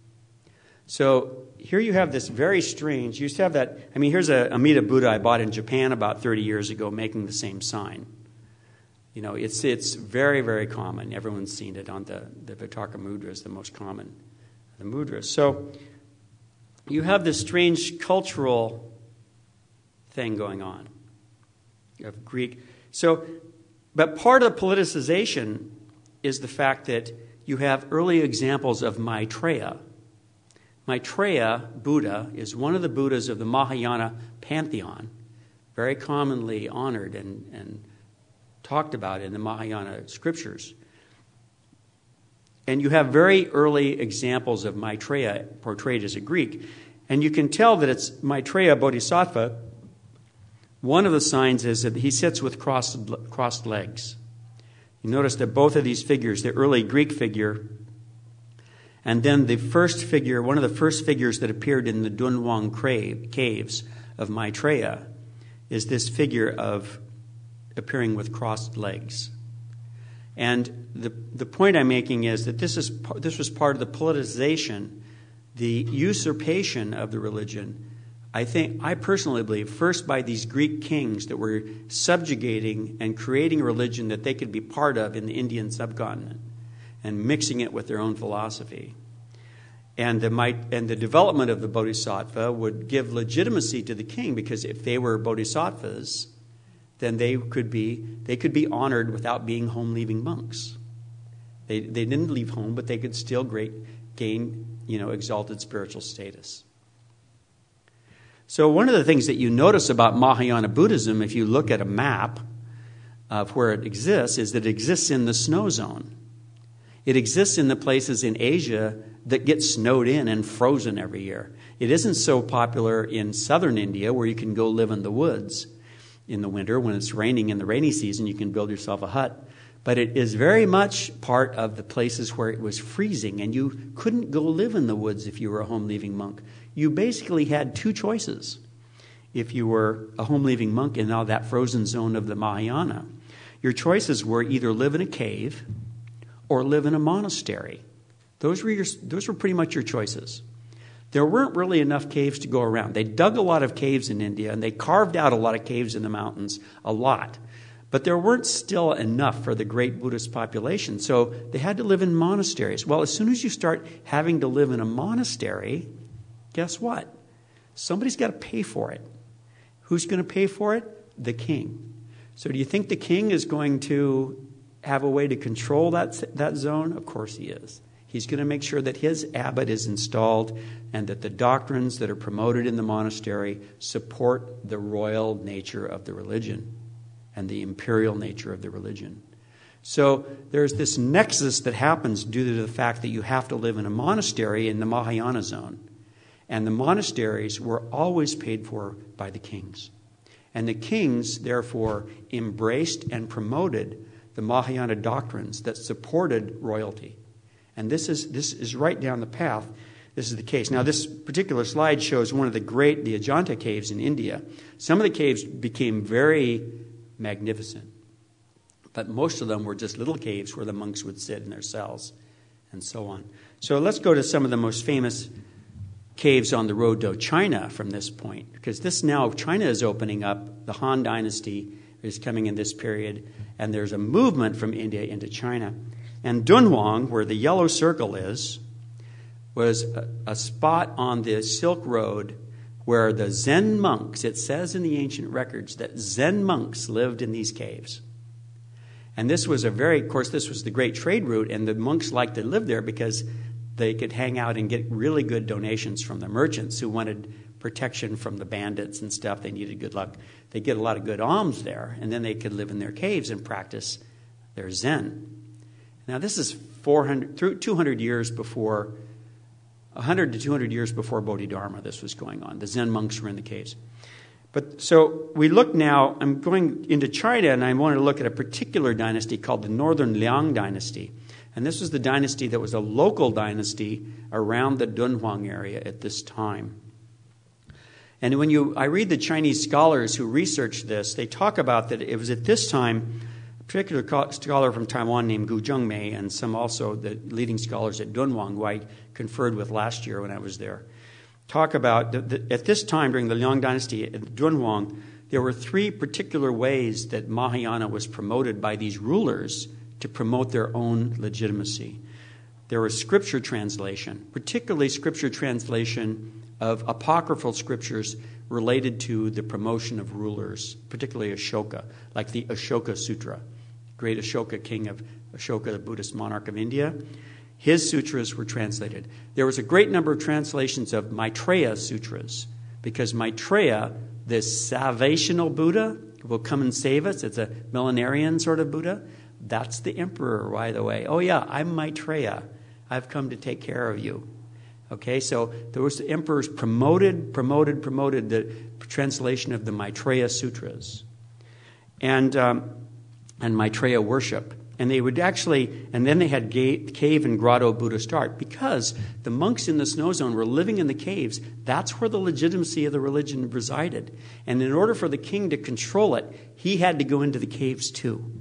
B: So here you have this very strange, you used to have that, I mean, here's a Amida Buddha I bought in Japan about thirty years ago making the same sign. You know, it's it's very, very common. Everyone's seen it on the, the Vitarka mudra is the most common of the mudras. So you have this strange cultural thing going on of Greek. So, but part of the politicization is the fact that you have early examples of Maitreya. Maitreya Buddha is one of the Buddhas of the Mahayana pantheon, very commonly honored and, and talked about in the Mahayana scriptures. And you have very early examples of Maitreya portrayed as a Greek. And you can tell that it's Maitreya Bodhisattva. One of the signs is that he sits with crossed, crossed legs. You notice that both of these figures, the early Greek figure, and then the first figure, one of the first figures that appeared in the Dunhuang caves of Maitreya, is this figure of appearing with crossed legs. And the the point I'm making is that this is this was part of the politicization, the usurpation of the religion. I think, I personally believe, first by these Greek kings that were subjugating and creating a religion that they could be part of in the Indian subcontinent and mixing it with their own philosophy. And the, and the development of the bodhisattva would give legitimacy to the king, because if they were bodhisattvas, then they could be they could be honored without being home-leaving monks. They they didn't leave home, but they could still great, gain you know exalted spiritual status. So one of the things that you notice about Mahayana Buddhism, if you look at a map of where it exists, is that it exists in the snow zone. It exists in the places in Asia that get snowed in and frozen every year. It isn't so popular in southern India, where you can go live in the woods in the winter. When it's raining in the rainy season, you can build yourself a hut. But it is very much part of the places where it was freezing, and you couldn't go live in the woods if you were a home-leaving monk. You basically had two choices if you were a home-leaving monk in all that frozen zone of the Mahayana. Your choices were either live in a cave or live in a monastery. Those were your, those were pretty much your choices. There weren't really enough caves to go around. They dug a lot of caves in India, and they carved out a lot of caves in the mountains, a lot. But there weren't still enough for the great Buddhist population, so they had to live in monasteries. Well, as soon as you start having to live in a monastery, guess what? Somebody's got to pay for it. Who's going to pay for it? The king. So do you think the king is going to have a way to control that, that zone? Of course he is. He's going to make sure that his abbot is installed and that the doctrines that are promoted in the monastery support the royal nature of the religion and the imperial nature of the religion. So there's this nexus that happens due to the fact that you have to live in a monastery in the Mahayana zone. And the monasteries were always paid for by the kings. And the kings, therefore, embraced and promoted the Mahayana doctrines that supported royalty. And this is this is right down the path. This is the case. Now, this particular slide shows one of the great, the Ajanta caves in India. Some of the caves became very magnificent, but most of them were just little caves where the monks would sit in their cells and so on. So let's go to some of the most famous caves on the road to China from this point, because this now, China is opening up. The Han Dynasty is coming in this period, and there's a movement from India into China. And Dunhuang, where the yellow circle is, was a, a spot on the Silk Road where the Zen monks, it says in the ancient records that Zen monks lived in these caves. And this was a very, of course, this was the great trade route, and the monks liked to live there because they could hang out and get really good donations from the merchants who wanted protection from the bandits and stuff. They needed good luck. They get a lot of good alms there, and then they could live in their caves and practice their Zen. Now, this is four hundred, through two hundred years before, one hundred to two hundred years before Bodhidharma, this was going on. The Zen monks were in the caves. But so we look now, I'm going into China, and I want to look at a particular dynasty called the Northern Liang Dynasty. And this was the dynasty that was a local dynasty around the Dunhuang area at this time. And when you, I read the Chinese scholars who researched this, they talk about that it was at this time, a particular scholar from Taiwan named Gu Zhengmei, and some also the leading scholars at Dunhuang, who I conferred with last year when I was there, talk about that, that at this time during the Liang Dynasty at Dunhuang, there were three particular ways that Mahayana was promoted by these rulers to promote their own legitimacy. There was scripture translation, particularly scripture translation of apocryphal scriptures related to the promotion of rulers, particularly Ashoka, like the Ashoka Sutra, great Ashoka king of Ashoka, the Buddhist monarch of India. His sutras were translated. There was a great number of translations of Maitreya sutras, because Maitreya, this salvational Buddha, will come and save us. It's a millenarian sort of Buddha. That's the emperor, by the way. Oh, yeah, I'm Maitreya. I've come to take care of you. Okay, so there was the emperors promoted, promoted, promoted the translation of the Maitreya Sutras and um, and Maitreya worship. And they would actually, and then they had cave and grotto Buddhist art, because the monks in the snow zone were living in the caves. That's where the legitimacy of the religion resided. And in order for the king to control it, he had to go into the caves too.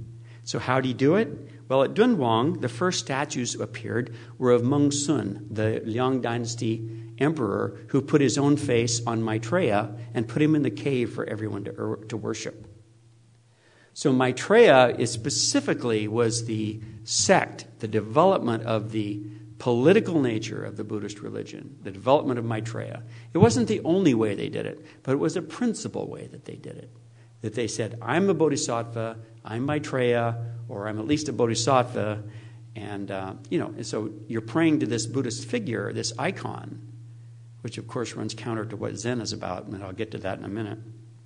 B: So how did he do it? Well, at Dunhuang, the first statues appeared were of Meng Sun, the Liang Dynasty emperor, who put his own face on Maitreya and put him in the cave for everyone to, to worship. So Maitreya is specifically was the sect, the development of the political nature of the Buddhist religion, the development of Maitreya. It wasn't the only way they did it, but it was a principal way that they did it. That they said, I'm a bodhisattva, I'm Maitreya, or I'm at least a bodhisattva, and, uh, you know, and so you're praying to this Buddhist figure, this icon, which of course runs counter to what Zen is about, and I'll get to that in a minute.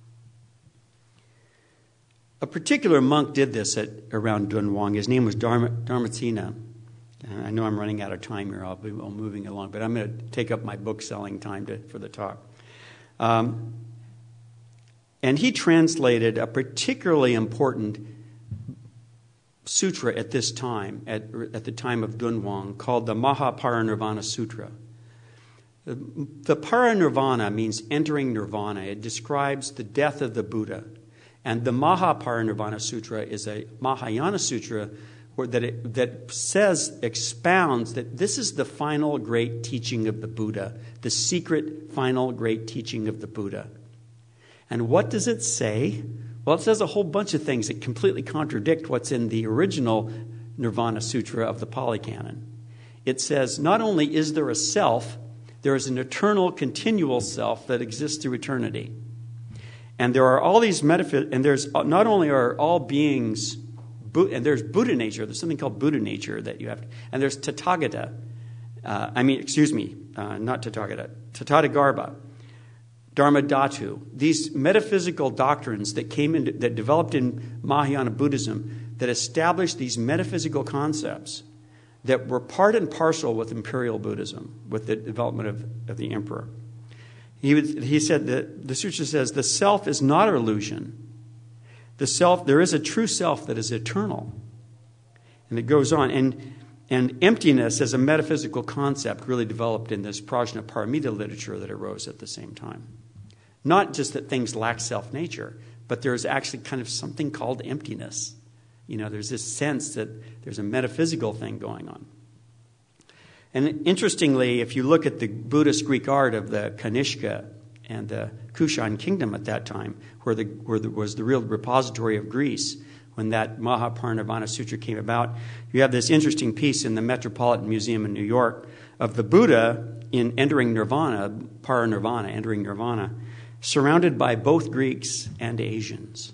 B: A particular monk did this at around Dunhuang. His name was Dharma, Dharmatsena. And I know I'm running out of time here. I'll be I'll moving along, but I'm going to take up my book selling time to, for the talk. Um, and he translated a particularly important sutra at this time, at, at the time of Dunhuang, called the Mahaparinirvana Sutra. The, the Parinirvana means entering nirvana. It describes the death of the Buddha. And the Mahaparinirvana Sutra is a Mahayana Sutra where that, it, that says, expounds that this is the final great teaching of the Buddha, the secret final great teaching of the Buddha. And what does it say? Well, it says a whole bunch of things that completely contradict what's in the original Nirvana Sutra of the Pali Canon. It says, not only is there a self, there is an eternal, continual self that exists through eternity. And there are all these metaphys, and there's not only are all beings, and there's Buddha nature. There's something called Buddha nature that you have to, and there's Tathagata. Uh, I mean, excuse me, uh, not Tathagata, Tathagarbha, Dharmadhatu. These metaphysical doctrines that came in, that developed in Mahayana Buddhism, that established these metaphysical concepts that were part and parcel with imperial Buddhism, with the development of, of the emperor. He, would, he said that the sutra says the self is not an illusion. The self, there is a true self that is eternal. And it goes on. And, and emptiness as a metaphysical concept really developed in this Prajnaparamita literature that arose at the same time. Not just that things lack self-nature, but there's actually kind of something called emptiness. You know, there's this sense that there's a metaphysical thing going on. And interestingly, if you look at the Buddhist Greek art of the Kanishka and the Kushan kingdom at that time, where the where there was the real repository of Greece, when that Mahaparinirvana Sutra came about, you have this interesting piece in the Metropolitan Museum in New York of the Buddha in entering nirvana, parinirvana, entering nirvana, surrounded by both Greeks and Asians.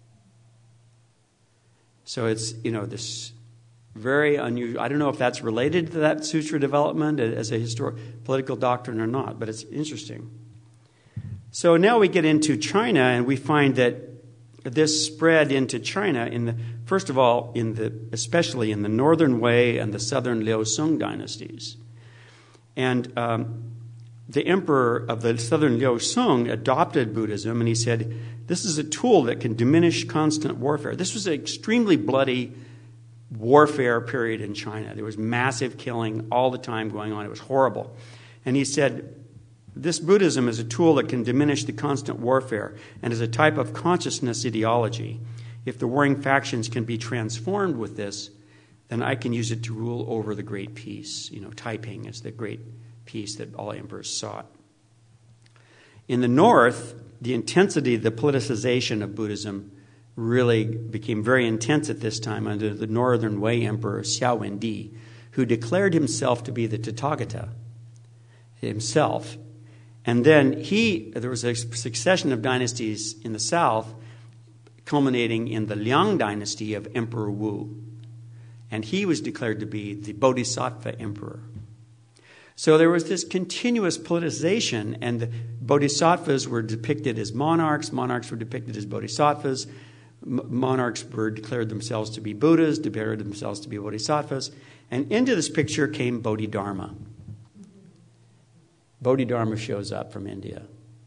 B: So it's, you know, this very unusual. I don't know if that's related to that sutra development as a historic political doctrine or not, but it's interesting. So now we get into China, and we find that this spread into China in the first of all in the especially in the Northern Wei and the Southern Liu Song dynasties, and um, the emperor of the Southern Liu Song adopted Buddhism, and he said, "This is a tool that can diminish constant warfare." This was an extremely bloody warfare period in China. There was massive killing all the time going on. It was horrible. And he said, this Buddhism is a tool that can diminish the constant warfare and is a type of consciousness ideology. If the warring factions can be transformed with this, then I can use it to rule over the great peace. You know, Taiping is the great peace that all emperors sought. In the north, the intensity, the politicization of Buddhism really became very intense at this time under the Northern Wei Emperor Xiao Wendi, who declared himself to be the Tathagata himself. And then he, there was a succession of dynasties in the south, culminating in the Liang dynasty of Emperor Wu. And he was declared to be the Bodhisattva emperor. So there was this continuous politicization, and the bodhisattvas were depicted as monarchs, monarchs were depicted as bodhisattvas, monarchs were declared themselves to be Buddhas, declared themselves to be bodhisattvas, and into this picture came Bodhidharma. Bodhidharma shows up from India.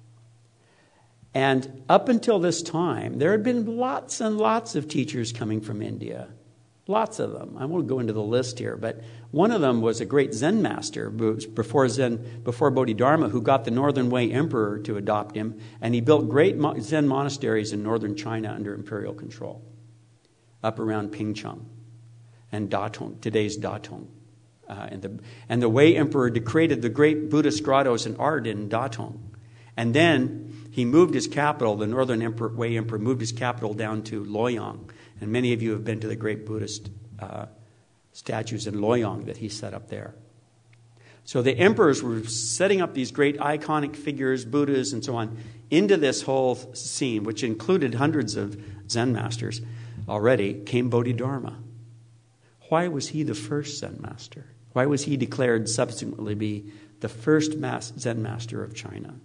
B: And up until this time, there had been lots and lots of teachers coming from India. Lots of them. I won't go into the list here, but one of them was a great Zen master before Zen, before Bodhidharma, who got the Northern Wei emperor to adopt him, and he built great Zen monasteries in northern China under imperial control. up around Pingcheng and Datong, today's Datong. Uh, and, the, and the Wei Emperor created the great Buddhist grottos and art in Datong. And then he moved his capital, the northern emperor, Wei Emperor moved his capital down to Luoyang. And many of you have been to the great Buddhist uh, statues in Luoyang that he set up there. So the emperors were setting up these great iconic figures, Buddhas and so on, into this whole scene, which included hundreds of Zen masters already, came Bodhidharma. Why was he the first Zen master? Why was he declared subsequently be the first mass Zen master of China?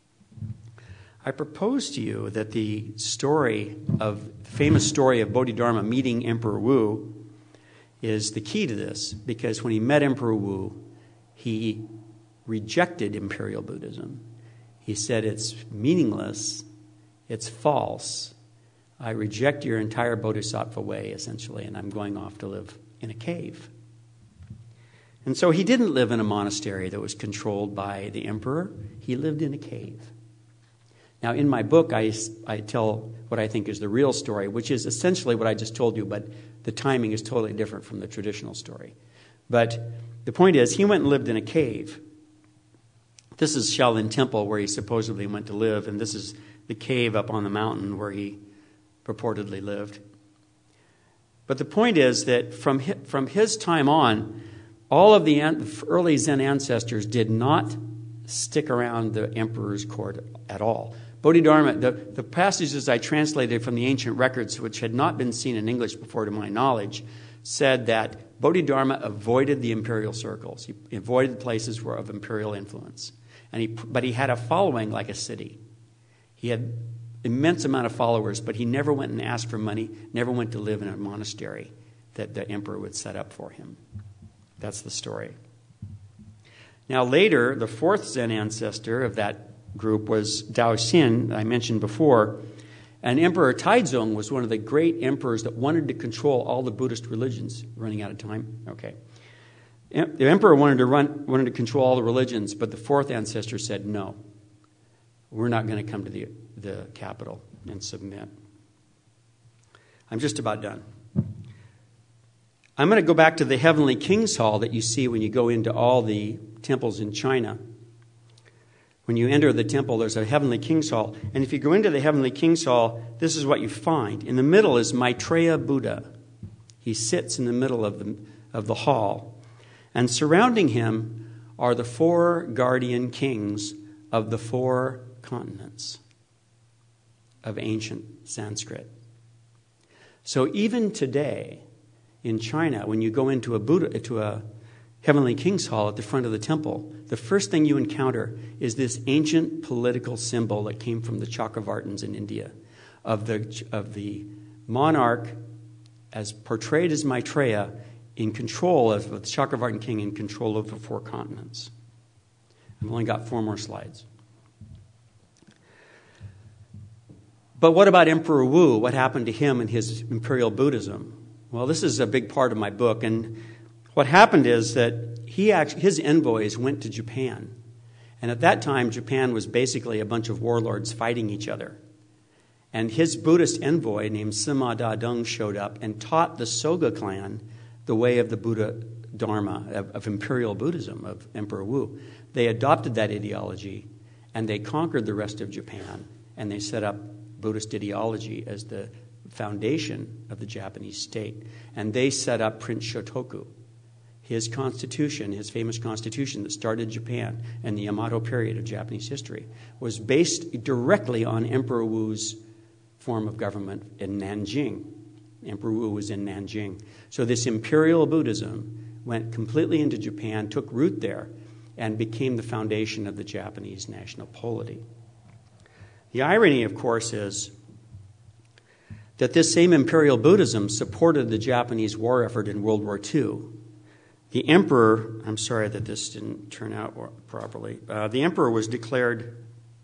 B: I propose to you that the story of, the famous story of Bodhidharma meeting Emperor Wu is the key to this, because when he met Emperor Wu, he rejected imperial Buddhism. He said, it's meaningless, it's false. I reject your entire bodhisattva way, essentially, and I'm going off to live in a cave. And so he didn't live in a monastery that was controlled by the emperor. He lived in a cave. Now, in my book, I, I tell what I think is the real story, which is essentially what I just told you, but the timing is totally different from the traditional story. But the point is, he went and lived in a cave. This is Shaolin Temple, where he supposedly went to live, and this is the cave up on the mountain where he purportedly lived. But the point is that from his, from his time on, all of the early Zen ancestors did not stick around the emperor's court at all. Bodhidharma, the, the passages I translated from the ancient records, which had not been seen in English before to my knowledge, said that Bodhidharma avoided the imperial circles. He avoided places where of imperial influence. And he, but he had a following like a city. He had immense amount of followers, but he never went and asked for money, never went to live in a monastery that the emperor would set up for him. That's the story. Now later, the fourth Zen ancestor of that group was Daoxin, I mentioned before. And Emperor Taizong was one of the great emperors that wanted to control all the Buddhist religions. Running out of time? Okay. The emperor wanted to run, wanted to control all the religions, but the fourth ancestor said, no, we're not going to come to the, the capital and submit. I'm just about done. I'm going to go back to the Heavenly King's Hall that you see when you go into all the temples in China. When you enter the temple, there's a Heavenly King's Hall. And if you go into the Heavenly King's Hall, this is what you find. In the middle is Maitreya Buddha. He sits in the middle of the, of the hall. And surrounding him are the four guardian kings of the four continents of ancient Sanskrit. So even today, in China, when you go into a Buddha, to a Heavenly King's Hall at the front of the temple, the first thing you encounter is this ancient political symbol that came from the Chakravartins in India, of the of the monarch as portrayed as Maitreya in control of the Chakravartin king, in control of the four continents. I've only got four more slides. But what about Emperor Wu? What happened to him and his imperial Buddhism? Well, this is a big part of my book, and what happened is that he actually, his envoys went to Japan. And at that time, Japan was basically a bunch of warlords fighting each other. And his Buddhist envoy named Sima Da-dung showed up and taught the Soga clan the way of the Buddha Dharma, of, of imperial Buddhism, of Emperor Wu. They adopted that ideology, and they conquered the rest of Japan, and they set up Buddhist ideology as the foundation of the Japanese state. And they set up Prince Shotoku. His constitution, his famous constitution that started Japan and the Yamato period of Japanese history, was based directly on Emperor Wu's form of government in Nanjing. Emperor Wu was in Nanjing. So this imperial Buddhism went completely into Japan, took root there, and became the foundation of the Japanese national polity. The irony, of course, is that this same imperial Buddhism supported the Japanese war effort in World War Two. The emperor, I'm sorry that this didn't turn out properly, uh, the emperor was declared,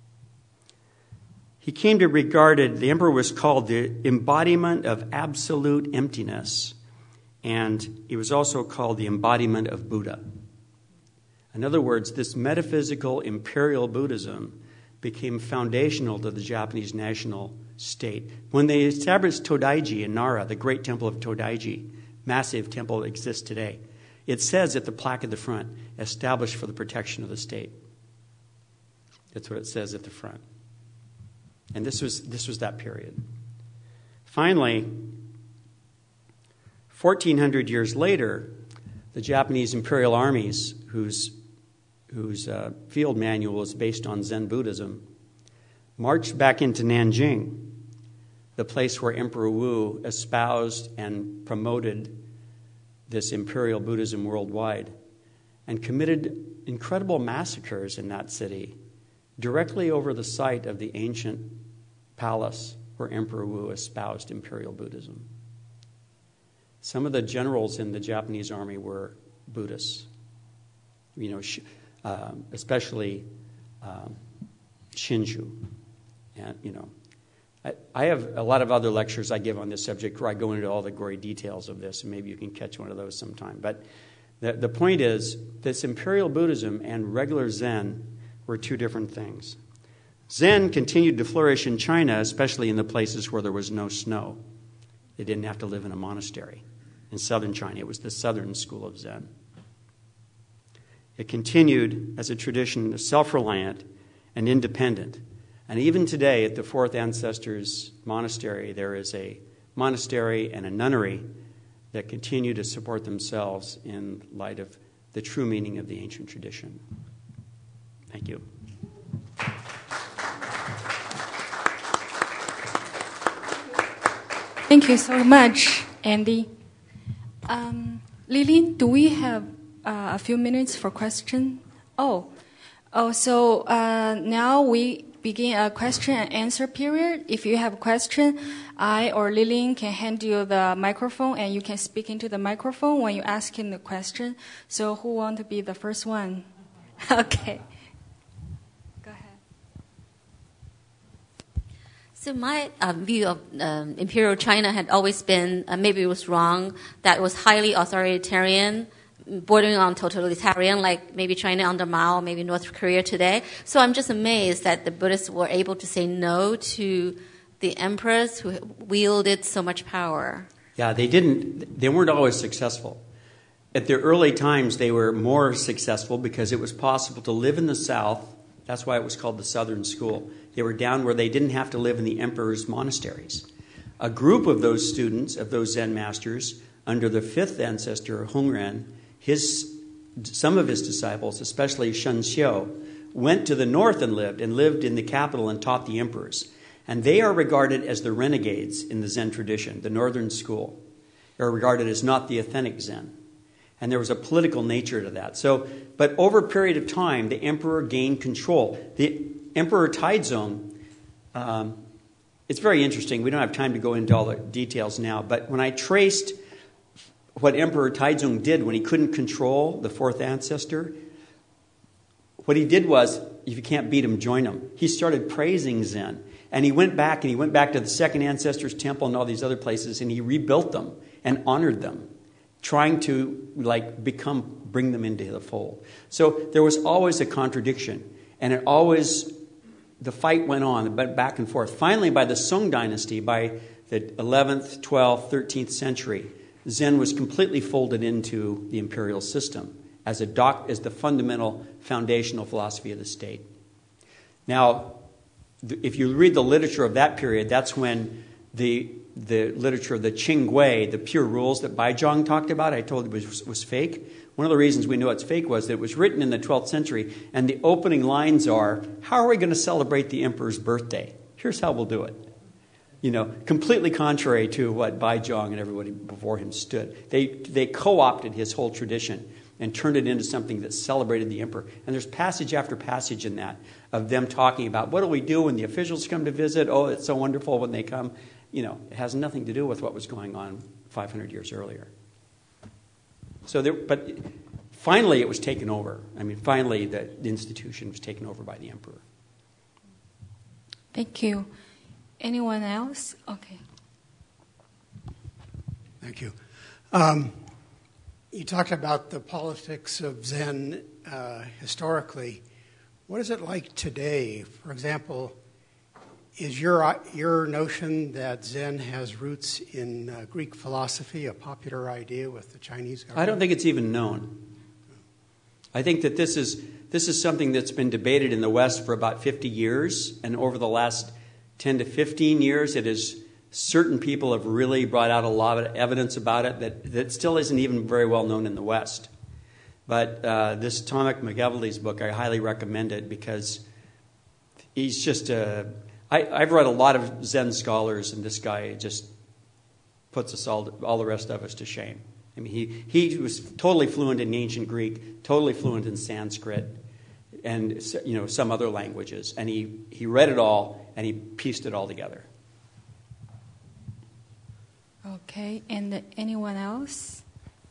B: he came to be regarded, the emperor was called the embodiment of absolute emptiness, and he was also called the embodiment of Buddha. In other words, this metaphysical imperial Buddhism became foundational to the Japanese national state. When they established Todaiji in Nara, the great temple of Todaiji, massive temple that exists today, it says at the plaque at the front, established for the protection of the state. That's what it says at the front. And this was this was that period. Finally, fourteen hundred years later, the Japanese imperial armies, whose, whose uh, field manual is based on Zen Buddhism, marched back into Nanjing, the place where Emperor Wu espoused and promoted this imperial Buddhism worldwide, and committed incredible massacres in that city, directly over the site of the ancient palace where Emperor Wu espoused imperial Buddhism. Some of the generals in the Japanese army were Buddhists, you know, uh, especially um, Shinju. And, you know, I, I have a lot of other lectures I give on this subject where I go into all the gory details of this, and maybe you can catch one of those sometime. But the, the point is, this imperial Buddhism and regular Zen were two different things. Zen continued to flourish in China, especially in the places where there was no snow. They didn't have to live in a monastery. In southern China, it was the southern school of Zen. It continued as a tradition self-reliant and independent. And even today, at the Fourth Ancestors Monastery, there is a monastery and a nunnery that continue to support themselves in light of the true meaning of the ancient tradition. Thank you.
A: Thank you so much, Andy. Um, Lillian, do we have uh, a few minutes for question? Oh, oh. So uh, now we begin a question and answer period. If you have a question, I or Lillian can hand you the microphone, and you can speak into the microphone when you ask him the question. So who want to be the first one? Okay.
C: So my uh, view of um, imperial China had always been, uh, maybe it was wrong, that it was highly authoritarian, bordering on totalitarian, like maybe China under Mao, maybe North Korea today. So I'm just amazed that the Buddhists were able to say no to the emperors who wielded so much power.
B: Yeah, they didn't, they weren't always successful. At their early times, they were more successful because it was possible to live in the South. That's why it was called the Southern School. They were down where they didn't have to live in the emperor's monasteries. A group of those students, of those Zen masters, under the fifth ancestor, Hongren, his, some of his disciples, especially Shen Xiu, went to the north and lived, and lived in the capital and taught the emperors. And they are regarded as the renegades in the Zen tradition, the northern school. They are regarded as not the authentic Zen. And there was a political nature to that. So, but over a period of time, the emperor gained control. The Emperor Taizong, um, it's very interesting. We don't have time to go into all the details now. But when I traced what Emperor Taizong did when he couldn't control the fourth ancestor, what he did was, if you can't beat him, join him. He started praising Zen. And he went back, and he went back to the second ancestor's temple and all these other places, and he rebuilt them and honored them, trying to like become, bring them into the fold. So there was always a contradiction, and it always, the fight went on, but back and forth. Finally, by the Song dynasty, by the eleventh, twelfth, thirteenth century, Zen was completely folded into the imperial system as a doc, as the fundamental foundational philosophy of the state. Now, if you read the literature of that period, that's when the the literature of the Qing-Gui, the pure rules that Baizhang talked about, I told you was, was fake. One of the reasons we know it's fake was that it was written in the twelfth century, and the opening lines are, how are we going to celebrate the emperor's birthday? Here's how we'll do it. You know, completely contrary to what Baizhang and everybody before him stood. They, they co-opted his whole tradition and turned it into something that celebrated the emperor. And there's passage after passage in that of them talking about, what do we do when the officials come to visit? Oh, it's so wonderful when they come. You know, it has nothing to do with what was going on five hundred years earlier. So, there, but finally it was taken over. I mean, finally the, the institution was taken over by the emperor.
A: Thank you. Anyone else? Okay.
D: Thank you. Um, you talked about the politics of Zen uh, historically. What is it like today? For example, is your your notion that Zen has roots in uh, Greek philosophy a popular idea with the Chinese government?
B: I don't think it's even known. I think that this is this is something that's been debated in the West for about fifty years, and over the last ten to fifteen years, it is certain people have really brought out a lot of evidence about it that, that still isn't even very well known in the West. But uh, this Tomek Mcevely's book, I highly recommend it because he's just a... I, I've read a lot of Zen scholars, and this guy just puts us all, all the rest of us to shame. I mean, he, he was totally fluent in ancient Greek, totally fluent in Sanskrit, and you know some other languages. And he, he read it all, and he pieced it all together.
A: Okay, and anyone else?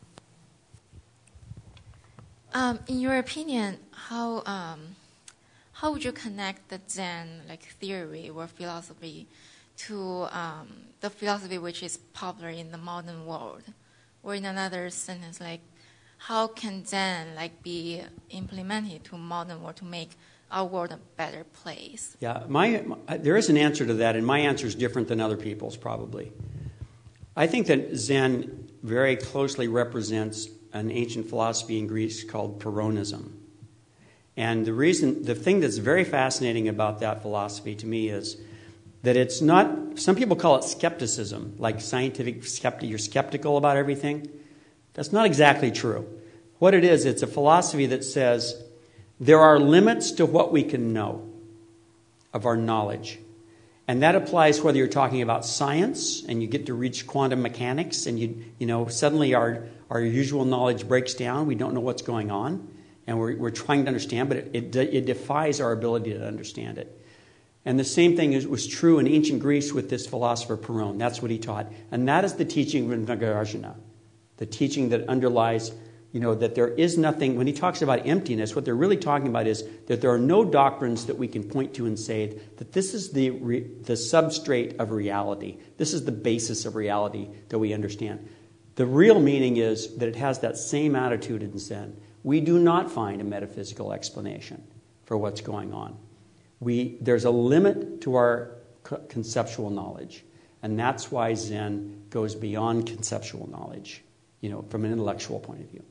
E: Um, in your opinion, how um, how would you connect the Zen like theory or philosophy to um, the philosophy which is popular in the modern world? Or in another sentence, like how can Zen like be implemented to modern world to make our world a better place?
B: Yeah, my, my there is an answer to that, and my answer is different than other people's probably. I think that Zen very closely represents an ancient philosophy in Greece called Pyrrhonism. And the reason, the thing that's very fascinating about that philosophy to me is that it's not, some people call it skepticism, like scientific skeptic, you're skeptical about everything. That's not exactly true. What it is, it's a philosophy that says there are limits to what we can know of our knowledge. And that applies whether you're talking about science and you get to reach quantum mechanics and you you know suddenly our, our usual knowledge breaks down. We don't know what's going on. And we're, we're trying to understand, but it, it, it defies our ability to understand it. And the same thing is, was true in ancient Greece with this philosopher Pyrrhon. That's what he taught. And that is the teaching of Nagarjuna, the teaching that underlies, you know, that there is nothing. When he talks about emptiness, what they're really talking about is that there are no doctrines that we can point to and say that this is the re, the substrate of reality. This is the basis of reality that we understand. The real meaning is that it has that same attitude in Zen. We do not find a metaphysical explanation for what's going on. We, there's a limit to our co- conceptual knowledge. And that's why Zen goes beyond conceptual knowledge, you know, from an intellectual point of view.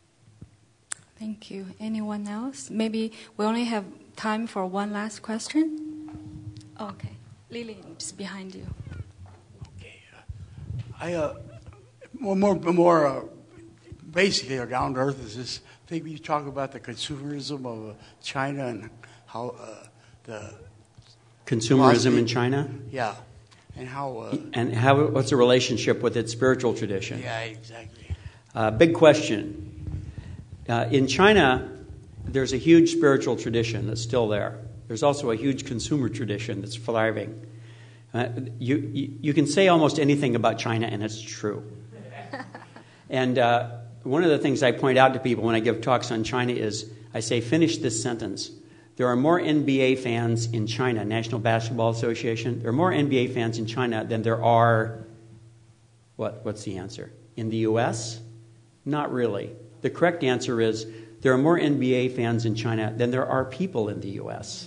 A: Thank you. Anyone else? Maybe we only have time for one last question. Okay. Lily, just behind you.
F: Okay. Uh, I, uh, more, more, more uh, basically, or down to earth is this thing you talk about the consumerism of uh, China and how... Uh, The
B: consumerism in China?
F: Yeah. And how... Uh,
B: and how? What's the relationship with its spiritual tradition?
F: Yeah, exactly.
B: Uh, big question. Uh, in China, there's a huge spiritual tradition that's still there. There's also a huge consumer tradition that's thriving. Uh, you, you, you can say almost anything about China, and it's true. And uh, one of the things I point out to people when I give talks on China is, I say, finish this sentence. There are more N B A fans in China, National Basketball Association. There are more N B A fans in China than there are, what? What's the answer? In the U S? Not really. The correct answer is there are more N B A fans in China than there are people in the U S.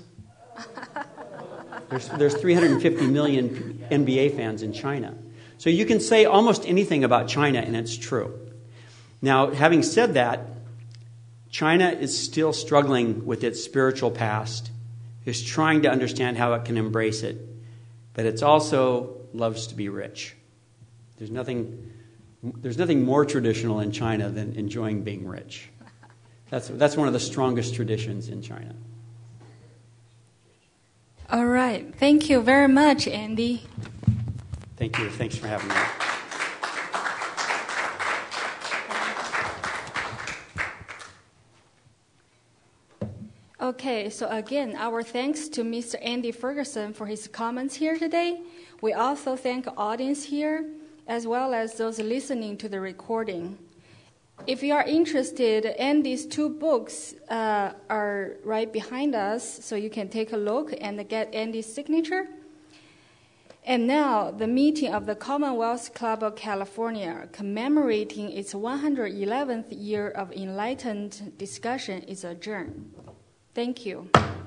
B: There's, there's three hundred fifty million N B A fans in China. So you can say almost anything about China, and it's true. Now, having said that, China is still struggling with its spiritual past. It's trying to understand how it can embrace it. But it also loves to be rich. There's nothing, there's nothing more traditional in China than enjoying being rich. That's, that's one of the strongest traditions in China.
A: All right. Thank you very much, Andy.
B: Thank you. Thanks for having me.
A: Okay, so again, our thanks to Mister Andy Ferguson for his comments here today. We also thank the audience here, as well as those listening to the recording. If you are interested, Andy's two books uh, are right behind us, so you can take a look and get Andy's signature. And now, the meeting of the Commonwealth Club of California, commemorating its one hundred eleventh year of enlightened discussion, is adjourned. Thank you.